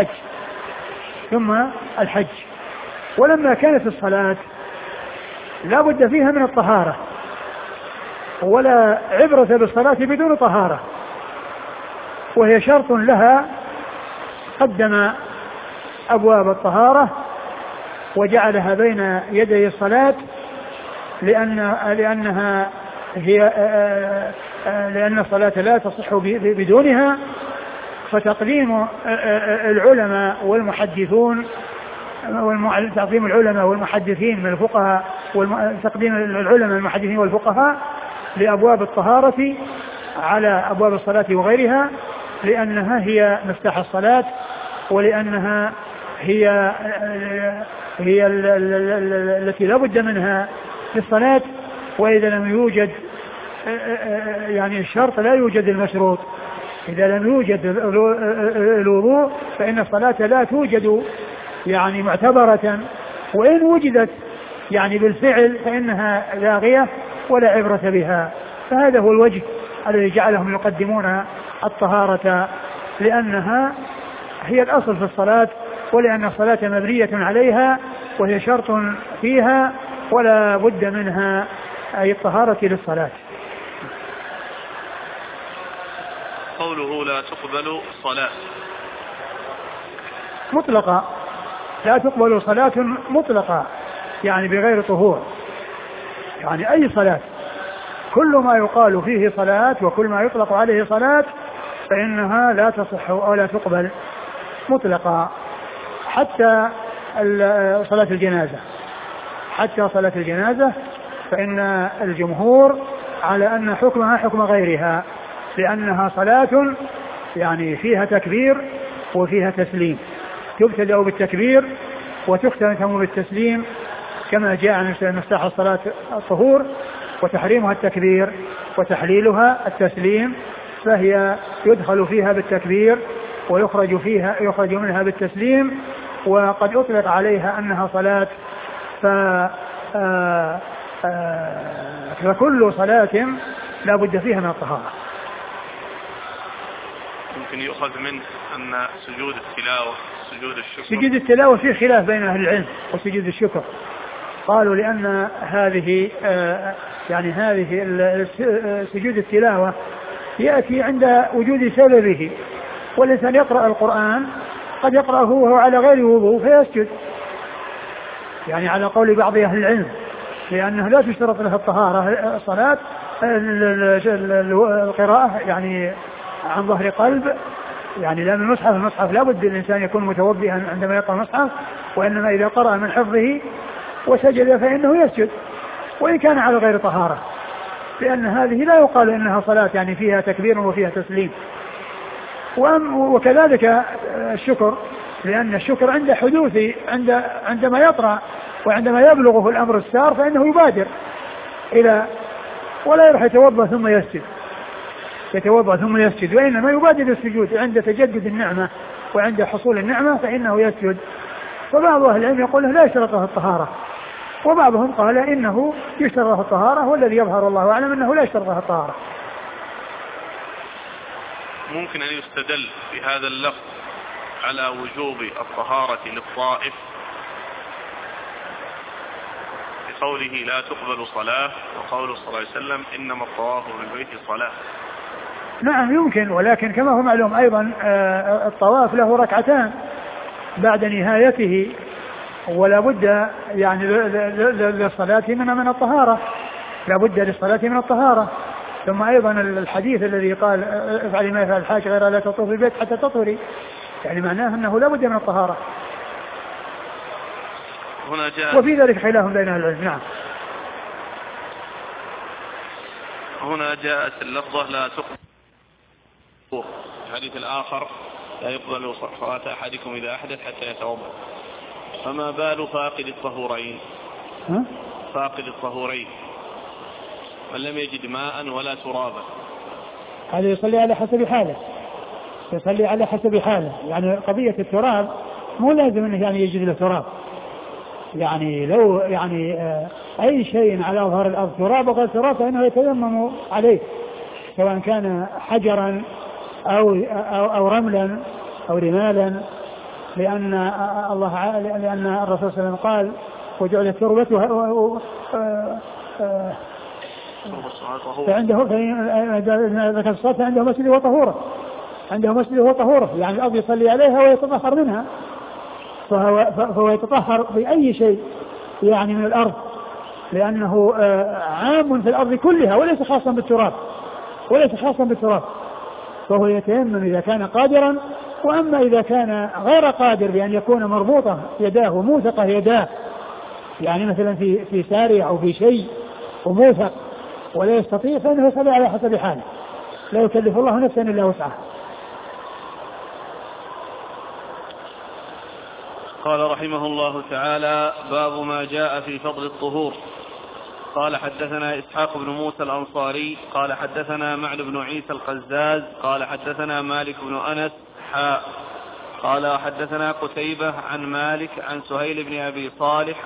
ثم الحج. ولما كانت الصلاة لا بد فيها من الطهارة، ولا عبرة بالصلاة بدون طهارة، وهي شرط لها، قدم أبواب الطهارة وجعلها بين يدي الصلاة لأن الصلاة لا تصح بدونها. فتقديم العلماء والمحدثون، تقديم العلماء والمحدثين من الفقهاء، تقديم العلماء المحدثين والفقهاء لأبواب الطهارة على أبواب الصلاة وغيرها، لأنها هي مفتاح الصلاة، ولأنها هي التي لا بد منها في الصلاة. وإذا لم يوجد يعني الشرط لا يوجد المشروط. إذا لم يوجد الوضوء فإن الصلاة لا توجد يعني معتبرة، وإن وجدت يعني بالفعل فإنها لاغية ولا عبرة بها. فهذا هو الوجه الذي جعلهم يقدمون الطهارة، لأنها هي الأصل في الصلاة، ولأن الصلاة مبنية عليها وهي شرط فيها ولا بد منها، أي الطهارة للصلاة. قوله لا تقبل صلاة مطلقة، لا تقبل صلاة مطلقة يعني بغير طهور، يعني أي صلاة، كل ما يقال فيه صلاة وكل ما يطلق عليه صلاة فإنها لا تصح أو لا تقبل مطلقة. حتى صلاة الجنازة، حتى صلاة الجنازة فإن الجمهور على أن حكمها حكم غيرها، لأنها صلاة يعني فيها تكبير وفيها تسليم، تبتدأ بالتكبير وتختم بالتسليم، كما جاء عن مفتاح الصلاة الطهور، وتحريمها التكبير وتحليلها التسليم، فهي يدخل فيها بالتكبير يخرج منها بالتسليم. وقد أطلق عليها أنها صلاة، فكل صلاة لا بد فيها من الطهارة. ممكن يؤخذ منه أن سجود التلاوة، سجود التلاوة فيه خلاف بين أهل العلم، وسجود الشكر قالوا لأن هذه سجود التلاوة يأتي عند وجود سببه، والإنسان يقرأ القرآن قد يقرأه وهو على غير وضوء فيسجد، يعني على قول بعض أهل العلم، لأنه لا تشترط لها الطهارة الصلاة القراءة يعني عن ظهر قلب، يعني لا من المصحف لا بد الإنسان يكون متوضئا عندما يقرأ المصحف، وإنما إذا قرأ من حفظه وسجد فإنه يسجد وإن كان على غير طهارة، لأن هذه لا يقال إنها صلاة يعني فيها تكبير وفيها تسليم. وكذلك الشكر، لأن الشكر عند حدوثه عندما يطرأ وعندما يبلغه الأمر السار فإنه يبادر ولا يروح يتوضأ ثم يسجد، وإنما يبادر السجود عند تجدد النعمة وعند حصول النعمة فإنه يسجد. فبعض أهل العلم يقول لا يشترط له الطهارة، وبعضهم قال إنه يشترط له الطهارة، والذي يظهر الله أعلم أنه لا يشترط له الطهارة. ممكن أن يستدل في هذا اللفظ على وجوب الطهارة للطائف بقوله لا تقبل صلاة، وقوله صلى الله عليه وسلم إنما الطواف بالبيت صلاة. نعم يمكن، ولكن كما هو معلوم أيضا الطواف له ركعتان بعد نهايته، ولا بد يعني للصلاة من الطهارة، لا بد للصلاة من الطهارة. ثم أيضا الحديث الذي قال افعلي ما يفعل الحاج غير لا تطوفي البيت حتى تطهري، يعني معناه أنه لا بد من الطهارة. وفي ذلك خلاف بين أهل العلم. نعم. هنا جاءت اللفظة لا تقبل، الحديث الآخر لا يقبل صلاة أحدكم إذا أحدث حتى يتوضأ. فما بال فاقد الطهورين؟ فاقد الطهورين من لم يجد ماء ولا ترابا، هذا يصلي على حسب حاله، يصلي على حسب حاله. يعني قضية التراب مو لازم انه يعني يجد له تراب، يعني لو يعني اي شيء على ظهر الارض تراب وغير تراب فانه يتيمم عليه، سواء كان حجرا او رملا او رمالا، لان الرسول صلى الله عليه وسلم قال وجعلت تربته فعنده ذكر الصلاة فعنده مسجد وطهوره، عنده مسجد وطهوره، يعني الأرض يصلي عليها ويتطهر منها، فهو يتطهر بأي شيء يعني من الأرض، لأنه عام في الأرض كلها وليس خاصا بالتراب، فهو يتيمم إذا كان قادرا. وأما إذا كان غير قادر بأن يكون مربوطة يداه وموثقة يداه، يعني مثلا في سارية أو في شيء وموثق ولا يستطيع، فإنه يصلي على حسب حاله، لا يكلف الله نفسا إلا وسعها. قال رحمه الله تعالى: باب ما جاء في فضل الطهور. قال حدثنا إسحاق بن موسى الأنصاري قال حدثنا معن بن عيسى القزاز قال حدثنا مالك بن أنس قال حدثنا قتيبة عن مالك عن سهيل بن أبي صالح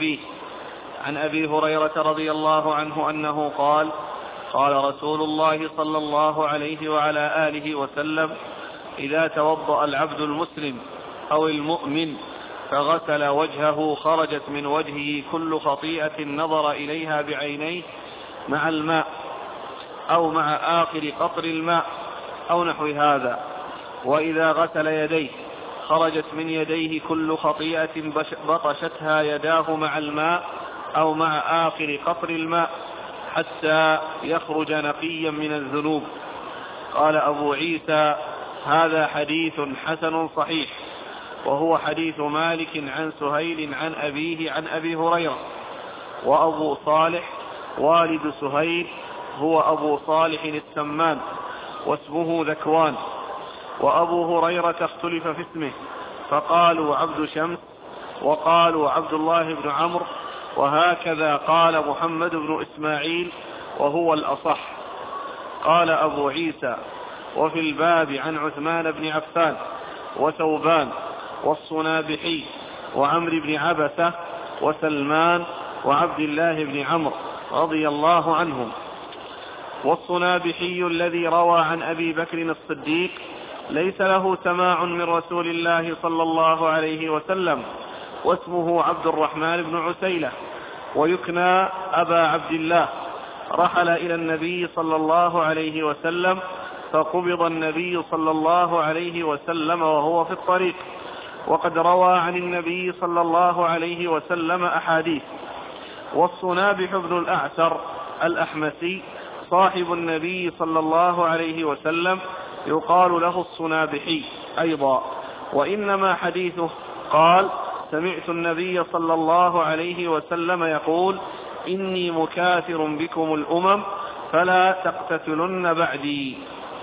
عن أبي هريرة رضي الله عنه أنه قال: قال رسول الله صلى الله عليه وعلى آله وسلم: إذا توضأ العبد المسلم أو المؤمن فغسل وجهه خرجت من وجهه كل خطيئة نظر إليها بعينيه مع الماء أو مع آخر قطر الماء أو نحو هذا. وإذا غسل يديه خرجت من يديه كل خطيئة بطشتها يداه مع الماء أو مع آخر قطر الماء حتى يخرج نقيا من الذنوب. قال أبو عيسى: هذا حديث حسن صحيح، وهو حديث مالك عن سهيل عن أبيه عن أبي هريرة. وأبو صالح والد سهيل هو أبو صالح السمان واسمه ذكوان. وأبو هريرة اختلف في اسمه، فقالوا عبد شمس وقالوا عبد الله بن عمرو، وهكذا قال محمد بن إسماعيل وهو الأصح. قال أبو عيسى: وفي الباب عن عثمان بن عفان وثوبان والصنابحي وعمرو بن عبسة وسلمان وعبد الله بن عمرو رضي الله عنهم. والصنابحي الذي روى عن أبي بكر الصديق ليس له سماع من رسول الله صلى الله عليه وسلم، واسمه عبد الرحمن بن عسيلة ويكنى أبا عبد الله. رحل إلى النبي صلى الله عليه وسلم، فقبض النبي صلى الله عليه وسلم وهو في الطريق، وقد روى عن النبي صلى الله عليه وسلم أحاديث. والصنابح بن الأعسر الأحمسي صاحب النبي صلى الله عليه وسلم يقال له الصنابحي أيضا، وإنما حديثه قال: سمعت النبي صلى الله عليه وسلم يقول: إني مكاثر بكم الأمم فلا تقتتلن بعدي.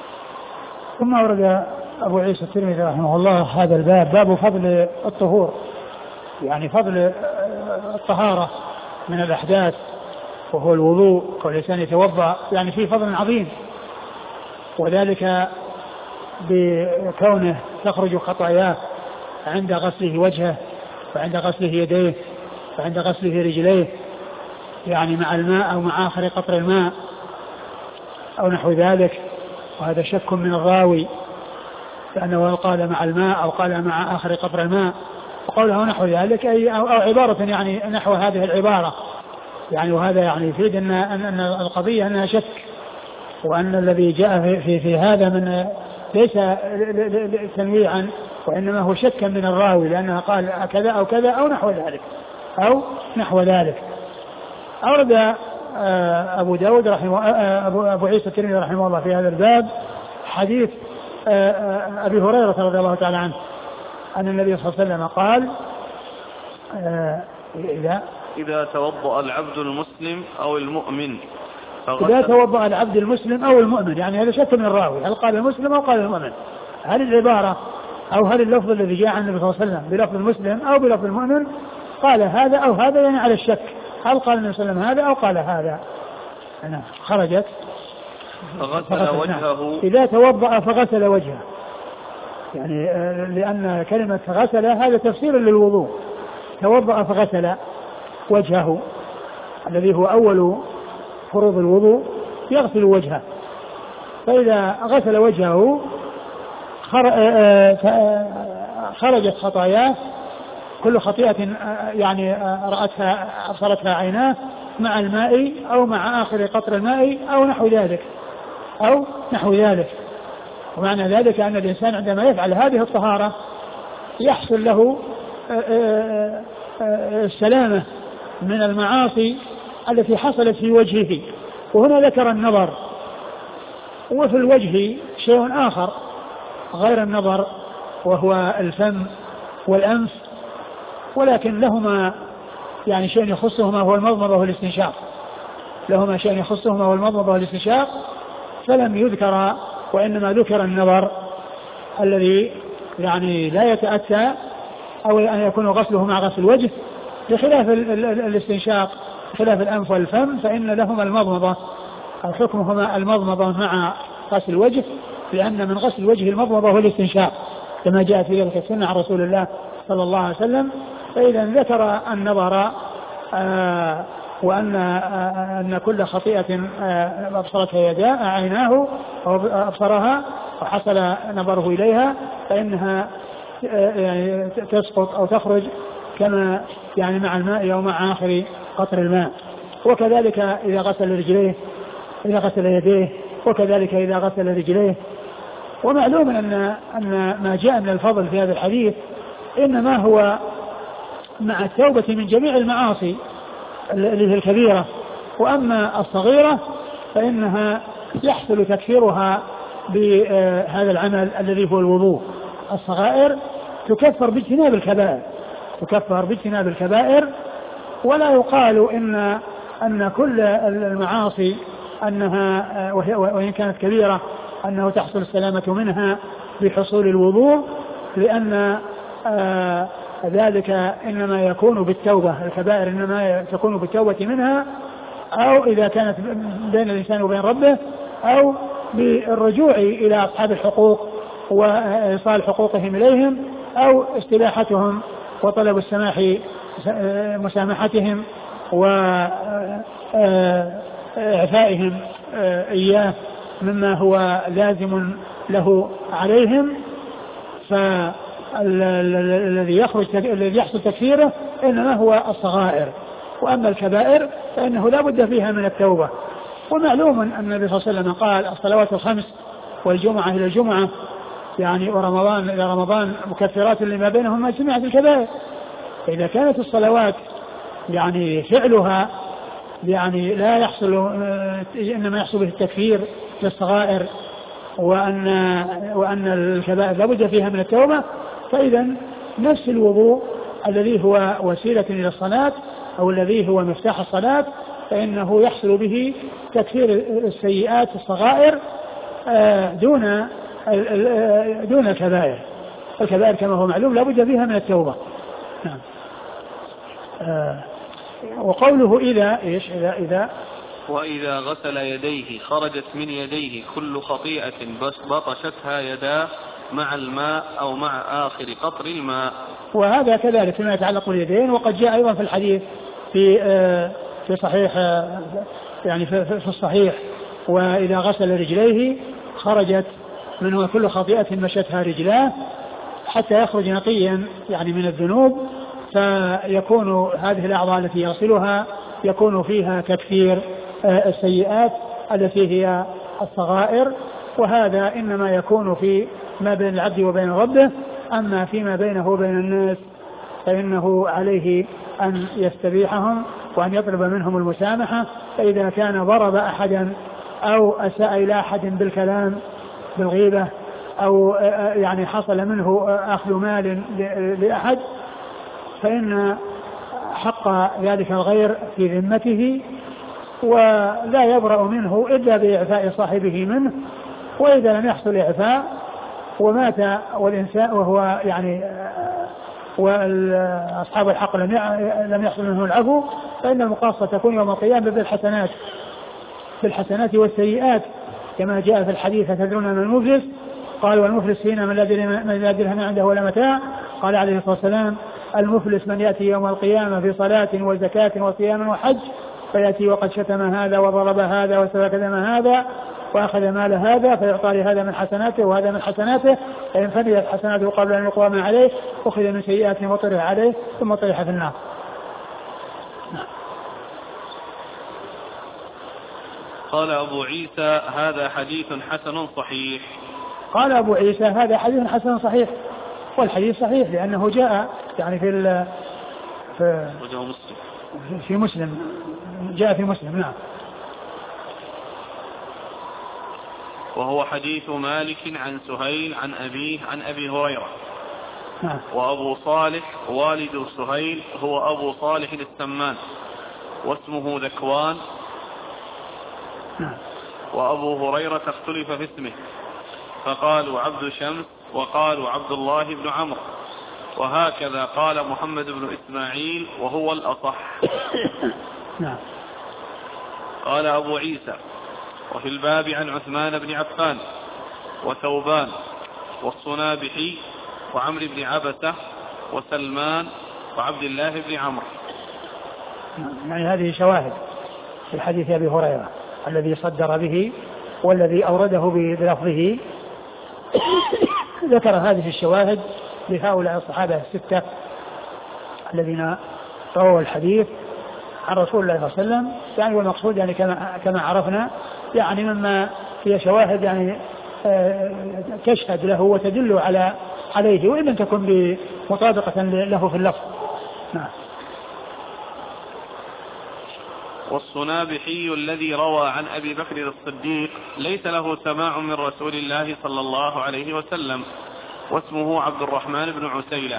ثم أورد أبو عيسى الترمذي رحمه الله هذا الباب، باب فضل الطهور، يعني فضل الطهارة من الأحداث، وهو الوضوء، والإنسان يتوضأ، يعني فيه فضل عظيم، وذلك بكونه تخرج خطاياه عند غسله وجهه وعند غسله يديه وعند غسله رجليه، يعني مع الماء أو مع آخر قطر الماء أو نحو ذلك. وهذا شك من الراوي، لأنه قال مع الماء أو قال مع آخر قطر الماء، وقوله نحو ذلك أو عبارة يعني نحو هذه العبارة، يعني وهذا يعني يفيد أن القضية أنها شك، وأن الذي جاء في هذا من ليس تنويعا، وإنما هو شكا من الراوي، لأنه قال كذا أو كذا أو نحو ذلك. أورد أبو داود أبو عيسى الترمذي رحمه الله في هذا الباب حديث أبي هريرة رضي الله تعالى عنه أن النبي صلى الله عليه وسلم قال: إذا توضأ العبد المسلم أو المؤمن، إذا توضأ العبد المسلم أو المؤمن، يعني هذا شك من الراوي، هل قال المسلم أو قال المؤمن؟ هل العبارة أو هل اللفظ الذي جاء عن النبي صلى الله عليه وسلم بلفظ المسلم أو بلفظ المؤمن قال هذا أو هذا، يعني على الشك هل قال النبي صلى الله عليه وسلم هذا أو قال هذا. خرجت فغسل وجهه. إذا توضأ فغسل وجهه، يعني لأن كلمة غسل هذا تفسير للوضوء. توضأ فغسل وجهه الذي هو أول فروض الوضوء، يغسل وجهه. فإذا غسل وجهه خرجت خطاياه، كل خطيئة يعني رأتها أبصرتها عيناه مع الماء أو مع آخر قطر الماء أو نحو ذلك. ومعنى ذلك أن الإنسان عندما يفعل هذه الطهارة يحصل له السلامة من المعاصي التي حصلت في وجهه. وهنا ذكر النظر، وفي الوجه شيء آخر غير النظر وهو الفم والأنف، ولكن لهما يعني شيء يخصهما هو المضمضة والاستنشاق، لهما شيء يخصهما هو المضمضة والاستنشاق، فلم يذكر، وإنما ذكر النظر الذي يعني لا يتأتى أو أن يكون غسله مع غسل الوجه، بخلاف الاستنشاق خلاف الأنف والفم فإن لهما المضمضة أو حكمهما المضمضة مع غسل الوجه، لأن من غسل الوجه المضمضة والاستنشاق كما جاء في ذلك السنة عن رسول الله صلى الله عليه وسلم. فإذا ذكر النظر وأن كل خطيئة أبصرتها عيناه أو أبصرها وحصل نظره إليها فإنها يعني تسقط أو تخرج كما يعني مع الماء أو مع آخر قطر الماء. وكذلك إذا غسل رجليه، إذا غسل يديه، وكذلك إذا غسل رجليه. ومعلوم أن ما جاء من الفضل في هذا الحديث إنما هو مع التوبة من جميع المعاصي اللي هي الكبيرة، وأما الصغيرة فإنها يحصل تكفيرها بهذا العمل الذي هو الوضوء. الصغائر تكفر باجتناب الكبائر، تكفر باجتناب الكبائر، ولا يقال أن كل المعاصي أنها وإن كانت كبيرة أنه تحصل السلامة منها بحصول الوضوء، لأن ذلك إنما يكون بالتوبة. الكبائر إنما تكون بالتوبة منها، أو إذا كانت بين الإنسان وبين ربه، أو بالرجوع إلى أصحاب الحقوق وإيصال حقوقهم إليهم، أو استباحتهم وطلب السماح مسامحتهم وإعفائهم إياه مما هو لازم له عليهم. فالذي يحصل تكفيره إنما هو الصغائر، وأما الكبائر فإنه لا بد فيها من التوبة. ومعلوم أن النبي صلى الله عليه وسلم قال الصلوات الخمس والجمعة إلى الجمعة يعني ورمضان إلى رمضان مكفرات لما بينهما جميعا الكبائر. إذا كانت الصلوات يعني فعلها يعني لا يحصل، إنما يحصل به التكفير للصغائر، وأن الكبائر لا بد فيها من التوبة، فإذا نفس الوضوء الذي هو وسيلة إلى الصلاة أو الذي هو مفتاح الصلاة فإنه يحصل به تكفير السيئات الصغائر دون الكبائر. الكبائر كما هو معلوم لا بد فيها من التوبة. نعم. وقوله إذا وإذا غسل يديه خرجت من يديه كل خطيئة بطشتها يداه مع الماء أو مع آخر قطر الماء. وهذا كذلك فيما يتعلق باليدين، وقد جاء أيضا في الحديث في صحيح يعني في الصحيح وإذا غسل رجليه خرجت منه كل خطيئة مشتها رجلاه حتى يخرج نقيا يعني من الذنوب، فيكون هذه الأعضاء التي يغسلها يكون فيها تكفير السيئات التي هي الصغائر، وهذا إنما يكون في ما بين العبد وبين ربه. أما فيما بينه وبين الناس فإنه عليه أن يستبيحهم وأن يطلب منهم المسامحة. فإذا كان ضرب أحدا أو أساء إلى أحد بالكلام بالغيبة أو يعني حصل منه أخذ مال لأحد فإن حق ذلك الغير في ذمته، ولا يبرأ منه إلا بإعفاء صاحبه منه. وإذا لم يحصل إعفاء ومات والإنسان وهو يعني وأصحاب الحق لم يحصل منهم العفو، فإن المقاصة تكون يوم القيامة بالحسنات والسيئات، كما جاء في الحديث: تدرون من المفلس؟ قال: والمفلس فينا من لا درهم عنده ولا متاع. قال عليه الصلاة والسلام: المفلس من يأتي يوم القيامة في صلاة وزكاة وصيام وحج، فيأتي وقد شتم هذا وضرب هذا وسفك دم هذا وأخذ مال هذا، فيعطى لهذا من حسناته وهذا من حسناته، فإن فنيت حسناته قبل أن يقوى ما عليه أخذ من سيئاته وطرح عليه ثم طرح في النار. قال أبو عيسى: هذا حديث حسن صحيح. قال أبو عيسى: هذا حديث حسن صحيح. والحديث صحيح لأنه جاء يعني في مسلم، جاء في مسلم. نعم. وهو حديث مالك عن سهيل عن أبيه عن أبي هريرة. نعم. وأبو صالح والد سهيل هو أبو صالح السمان واسمه ذكوان. نعم. وأبو هريرة اختلف في اسمه، فقالوا عبد شمس وقالوا عبد الله بن عمرو، وهكذا قال محمد بن إسماعيل وهو الأصح. نعم. قال أبو عيسى: وفي الباب عن عثمان بن عفان وثوبان والصنابحي وعمرو بن عبسة وسلمان وعبد الله بن عمرو. يعني هذه شواهد في حديث أبي هريرة الذي صدر به والذي أورده بلفظه. ذكر هذه الشواهد لهؤلاء الصحابة الستة الذين رووا الحديث عن رسول الله صلى الله عليه وسلم. يعني والمقصود يعني كما عرفنا يعني مما هي شواهد يعني تشهد له وتدل عليه وإن لم تكن بمطابقة له في اللفظ. نعم. والصنابحي الذي روى عن أبي بكر الصديق ليس له سماع من رسول الله صلى الله عليه وسلم، واسمه عبد الرحمن بن عسيلة.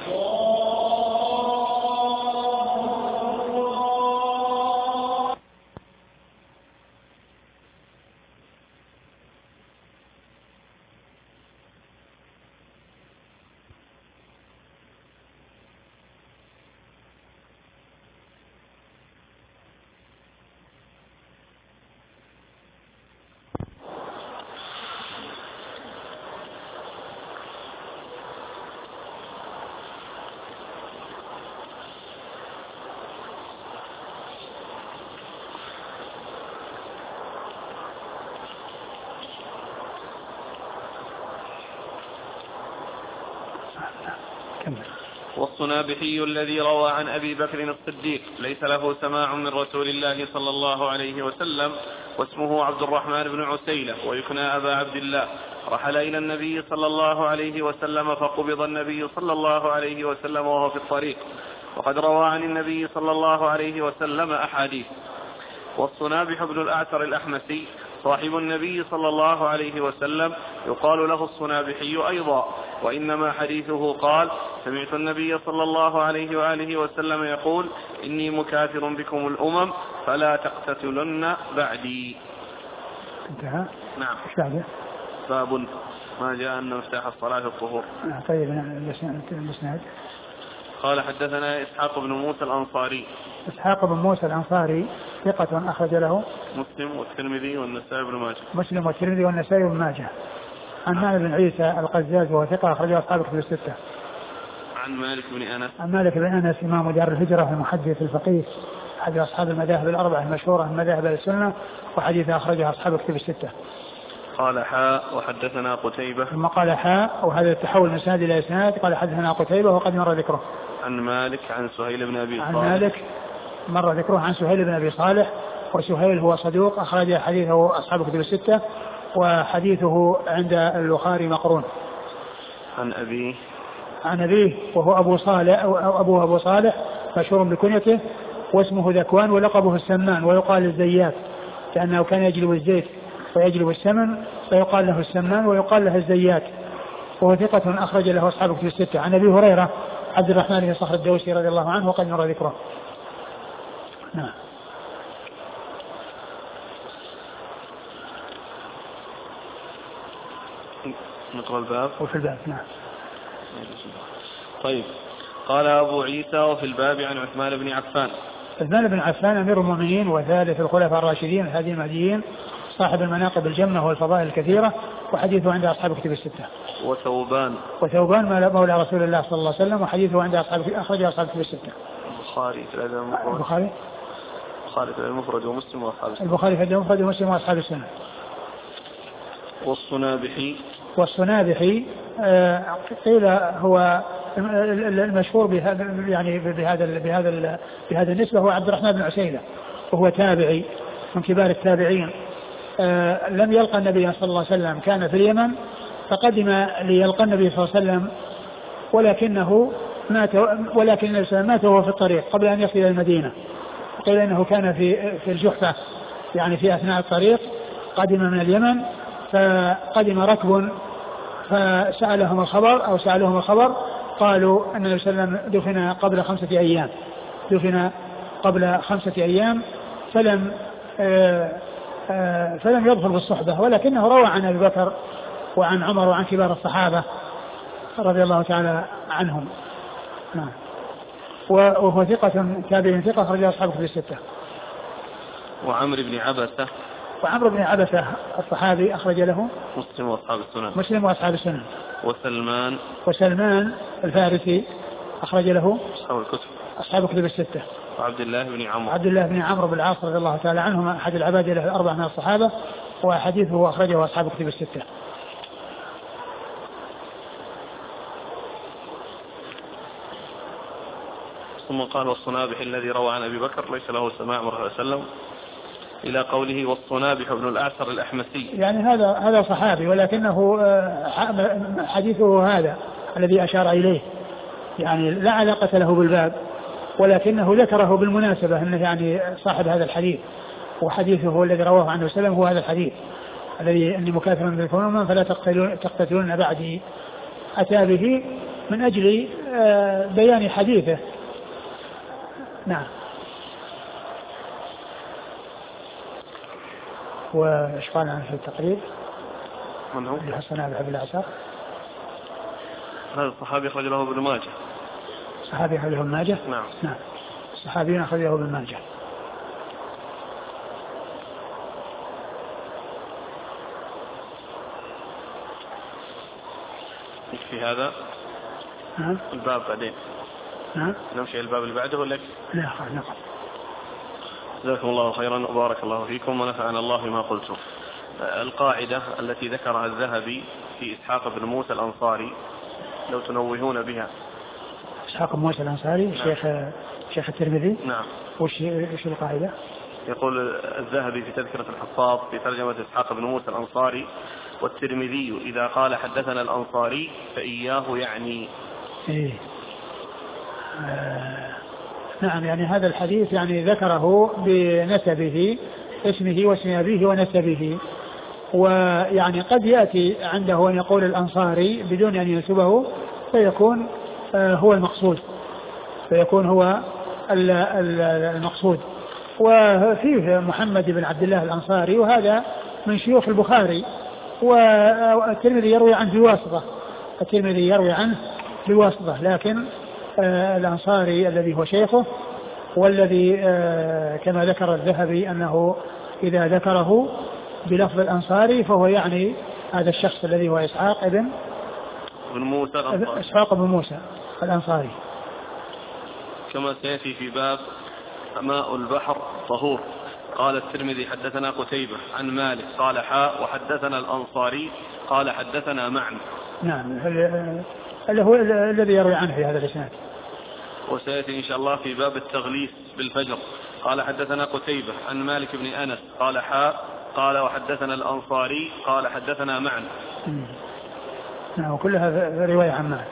والصنابحي الذي روى عن أبي بكر الصديق ليس له سماع من رسول الله صلى الله عليه وسلم، واسمه عبد الرحمن بن عسيلة ويكنى أبا عبد الله. رحل إلى النبي صلى الله عليه وسلم فقبض النبي صلى الله عليه وسلم وهو في الطريق، وقد روى عن النبي صلى الله عليه وسلم أحاديث. والصنابح بن الأعتر الأحمسي صاحب النبي صلى الله عليه وسلم يقال له الصنابحي أيضا، وإنما حديثه قال: سمعت النبي صلى الله عليه وآله وسلم يقول: إني مكاثر بكم الأمم فلا تقتتلن بعدي. انتهى. نعم. باب ما جاء أن مفتاح الصلاة الطهور. طيب. الإسناد. قال: حدثنا إسحاق بن موسى الأنصاري. إسحاق بن موسى الأنصاري ثقة أخرج له مسلم والترمذي والنسائي بن ماجه. مسلم والترمذي والنسائي بن ماجه. عن مالك بن عيسى القزاز وهو ثقة أخرجه أصحاب الكتب الستة. عن مالك بن أنس. عن مالك بن أنس إمام دار الهجرة المحدث الفقيه أحد أصحاب المذاهب الأربعة المشهورة من مذاهب السنة، وحديث أخرجه أصحاب الكتب الستة. قال: حاء وحدثنا قتيبة. ثم قال: حاء، وهذا التحول من إسناد إلى إسناد. قال: حدثنا قتيبة وقد مر ذكره. عن مالك عن سهيل بن أبي صالح. عن مالك مر ذكره عن سهيل بن أبي صالح، وسهيل هو صدوق أخرج حديثه أصحاب الكتب الستة، وحديثه عند البخاري مقرون. عن أبيه وهو أبو صالح أو أبوه أبو صالح مشهور بكنيته، واسمه ذكوان ولقبه السمان، ويقال الزيات لأنه كان يجلب الزيت ويجلب السمن، فيقال له السمان ويقال له الزيات، وهو ثقة أخرج له أصحاب الكتب الستة. عن أبي هريرة عبد الرحمن بن صخر الدوسي رضي الله عنه وقد مر ذكره. نعم. نقرأ الباب. وفي الباب نعم. طيب. قال أبو عيسى وفي الباب عن عثمان بن عفان. عثمان بن عفان أمير المؤمنين وثالث الخلفاء الراشدين الهادي المهديين صاحب المناقب الجمة والفضائل الكثيرة وحديثه عند أصحاب كتب الستة. وثوبان مولى رسول الله صلى الله عليه وسلم وحديثه عند أخرج أصحاب كتب الستة. البخاري في المفرد ومسلم وأصحاب السنة. البخاري في المفرد ومسلم وأصحاب السنة. والصنابحي قيل هو المشهور بهذا النسبة هو عبد الرحمن بن عسيلة وهو تابعي من كبار التابعين. لم يلقى النبي صلى الله عليه وسلم كان في اليمن فقدم ليلقى النبي صلى الله عليه وسلم ولكن النبي صلى الله عليه وسلم مات وهو في الطريق قبل أن يصل إلى المدينة. قيل إنه كان في الجحفة يعني في أثناء الطريق قدم من اليمن فقدم ركب فسألهم الخبر قالوا أن النبي صلى الله عليه وسلم دفن قبل 5 أيام فلم يدخل بالصحبة ولكنه روى عن أبي بكر وعن عمر وعن كبار الصحابة رضي الله تعالى عنهم. وهو ثقة تابع ثقة أخرج أصحاب كتب الستة. وعمرو بن عبسة الصحابي أخرج له مسلم وأصحاب السنن. وسلمان الفارسي أخرج له أصحاب كتب الستة. وعبد الله بن عمرو بن العاص رضي الله تعالى عنهما أحد العباد له 4 من الصحابة وحديثه أخرجه أصحاب كتب الستة. ثم قال والصنابح الذي روى عن أبي بكر ليس له سماع مرة وسلم إلى قوله والصنابح بن الأعسر الأحمسي. يعني هذا صحابي ولكنه حديثه هذا الذي أشار إليه يعني لا علاقة له بالباب ولكنه ذكره بالمناسبة أنه يعني صاحب هذا الحديث وحديثه هو الذي رواه عنه وسلم هو هذا الحديث الذي أني مكاثر بالكم فلا تقتتلون بعدي أتى به من أجل بيان حديثه. نعم. وإيش قال عنه في التقريب؟ من هو؟ اللي حصلنا بحب الأعصار. هذا الصحابي أخرج له ابن ماجه. صحابي أخرج له ابن ماجه؟ نعم. صحابي أخرج له ابن ماجه. في هذا الباب بعدين نمشي الباب اللي بعده ولا لا نقل. جزاكم الله خيرا وبارك الله فيكم ونفعنا الله بما قلتم. القاعدة التي ذكرها الذهبي في إسحاق بن موسى الأنصاري لو تنوهون بها. إسحاق بن موسى الأنصاري نعم. شيخ الترمذي. نعم. وش القاعدة؟ يقول الذهبي في تذكرة الحفاظ في ترجمة إسحاق بن موسى الأنصاري والترمذي إذا قال حدثنا الأنصاري فإياه يعني. نعم يعني هذا الحديث يعني ذكره بنسبه اسمه واسم أبيه ونسبه ويعني قد يأتي عنده أن يقول الأنصاري بدون أن ينسبه فيكون هو المقصود المقصود. وفيه محمد بن عبد الله الأنصاري وهذا من شيوخ البخاري والترمذي يروي عنه بواسطة لكن الأنصاري الذي هو شيخه والذي كما ذكر الذهبي أنه إذا ذكره بلفظ الأنصاري فهو يعني هذا الشخص الذي هو إسحاق بن موسى الأنصاري كما سيأتي في باب ماء البحر طهور. قال الترمذي حدثنا قتيبة عن مالك قال حاء وحدثنا الأنصاري قال حدثنا معن. نعم اللي هو الذي يروي عنه في هذا الإسناد. وسيأتي إن شاء الله في باب التغليس بالفجر. قال حدثنا قتيبة عن مالك بن أنس قال حاء قال وحدثنا الأنصاري قال حدثنا معن. نعم وكلها رواية عن مالك.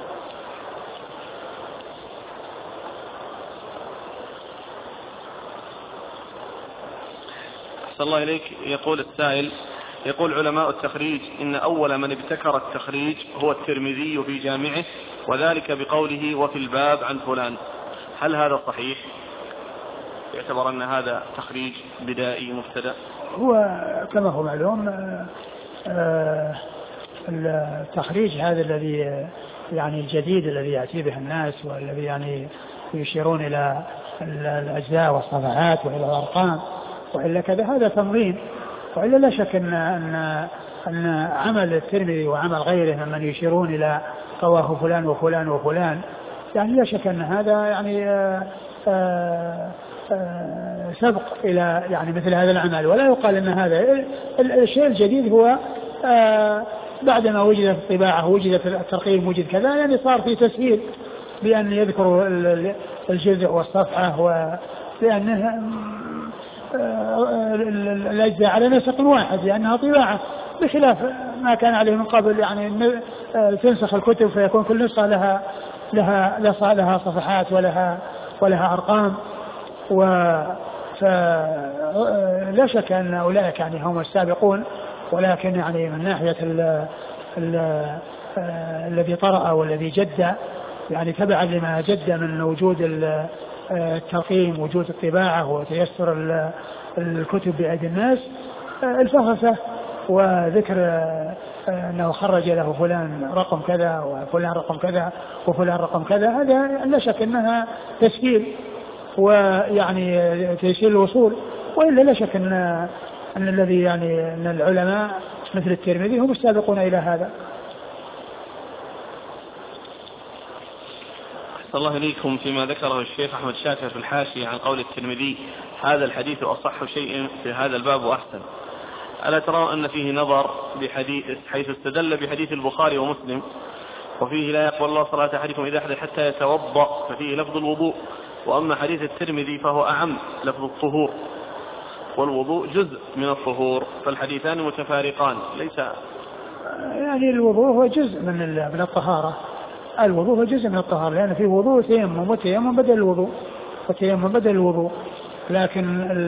أحسن الله إليك. يقول السائل يقول علماء التخريج إن أول من ابتكر التخريج هو الترمذي في جامعه وذلك بقوله وفي الباب عن فلان. هل هذا صحيح؟ يعتبر أن هذا تخريج بدائي مبتدأ. هو كما هو معلوم التخريج هذا الذي يعني الجديد الذي يأتي به الناس والذي يعني يشيرون إلى الأجزاء والصفحات وإلى الأرقام وإلا كذا هذا تنظيم. وإلا لا شك أن عمل الترمذي وعمل غيره ممن يشيرون إلى رواه فلان وفلان وفلان يعني لا شك أن هذا يعني سبق إلى يعني مثل هذا العمل. ولا يقال أن هذا الشيء الجديد هو بعدما وجدت الطباعة وجدت الترقيم وجد كذا يعني صار في تسهيل بأن يذكروا الجزء والصفحة ولأنه الأجزاء على نسق واحد لأنها طباعة بخلاف ما كان عليه من قبل يعني تنسخ الكتب فيكون كل نسخة لها صفحات ولها أرقام. فلا شك أن أولئك يعني هم السابقون ولكن يعني من ناحية الذي طرأ والذي جد يعني تبعا لما جد من وجود الترقيم وجود الطباعة وتيسر الكتب بأيدي الناس الفهرسة وذكر أنه خرج له فلان رقم كذا وفلان رقم كذا وفلان رقم كذا هذا لا شك أنها تسهيل ويعني تيسير الوصول. وإلا لا شك أن الذي يعني أن العلماء مثل الترمذي هم السابقون إلى هذا. صلى الله إليكم فيما ذكره الشيخ أحمد شاكر في الحاشية عن قول الترمذي هذا الحديث أصح شيء في هذا الباب وأحسن. ألا ترى أن فيه نظر بحديث حيث استدل بحديث البخاري ومسلم وفيه لا يقبل الله صلاة أحدكم إذا أحدث حتى يتوضأ ففيه لفظ الوضوء وأما حديث الترمذي فهو أعم لفظ الطهور والوضوء جزء من الطهور فالحديثان متفارقان ليس يعني الوضوء هو جزء من الطهارة. الوضوء هو جزء من الطهارة لأن فيه وضوء تيمم وتيمم بدل الوضوء وتيمم بدل الوضوء. لكن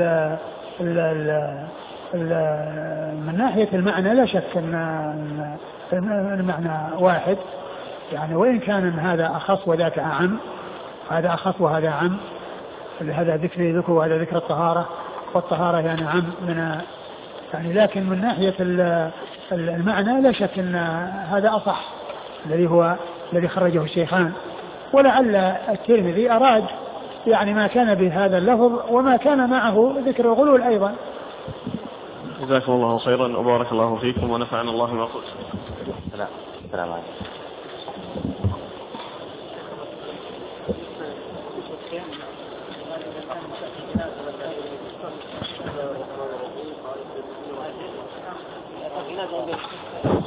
من ناحية المعنى لا شك أن المعنى واحد يعني وإن كان هذا أخص وذاك أعم هذا أخص وهذا عم هذا ذكر وهذا ذكر الطهارة والطهارة يعني عم من يعني لكن من ناحية المعنى لا شك أن هذا أصح الذي خرجه الشيخان. ولعل الترمذي أراد يعني ما كان بهذا اللفظ وما كان معه ذكر الغلول أيضا. جزاكم الله خيرا وبارك الله فيكم ونفعنا الله ما قلت. السلام عليكم. Gracias.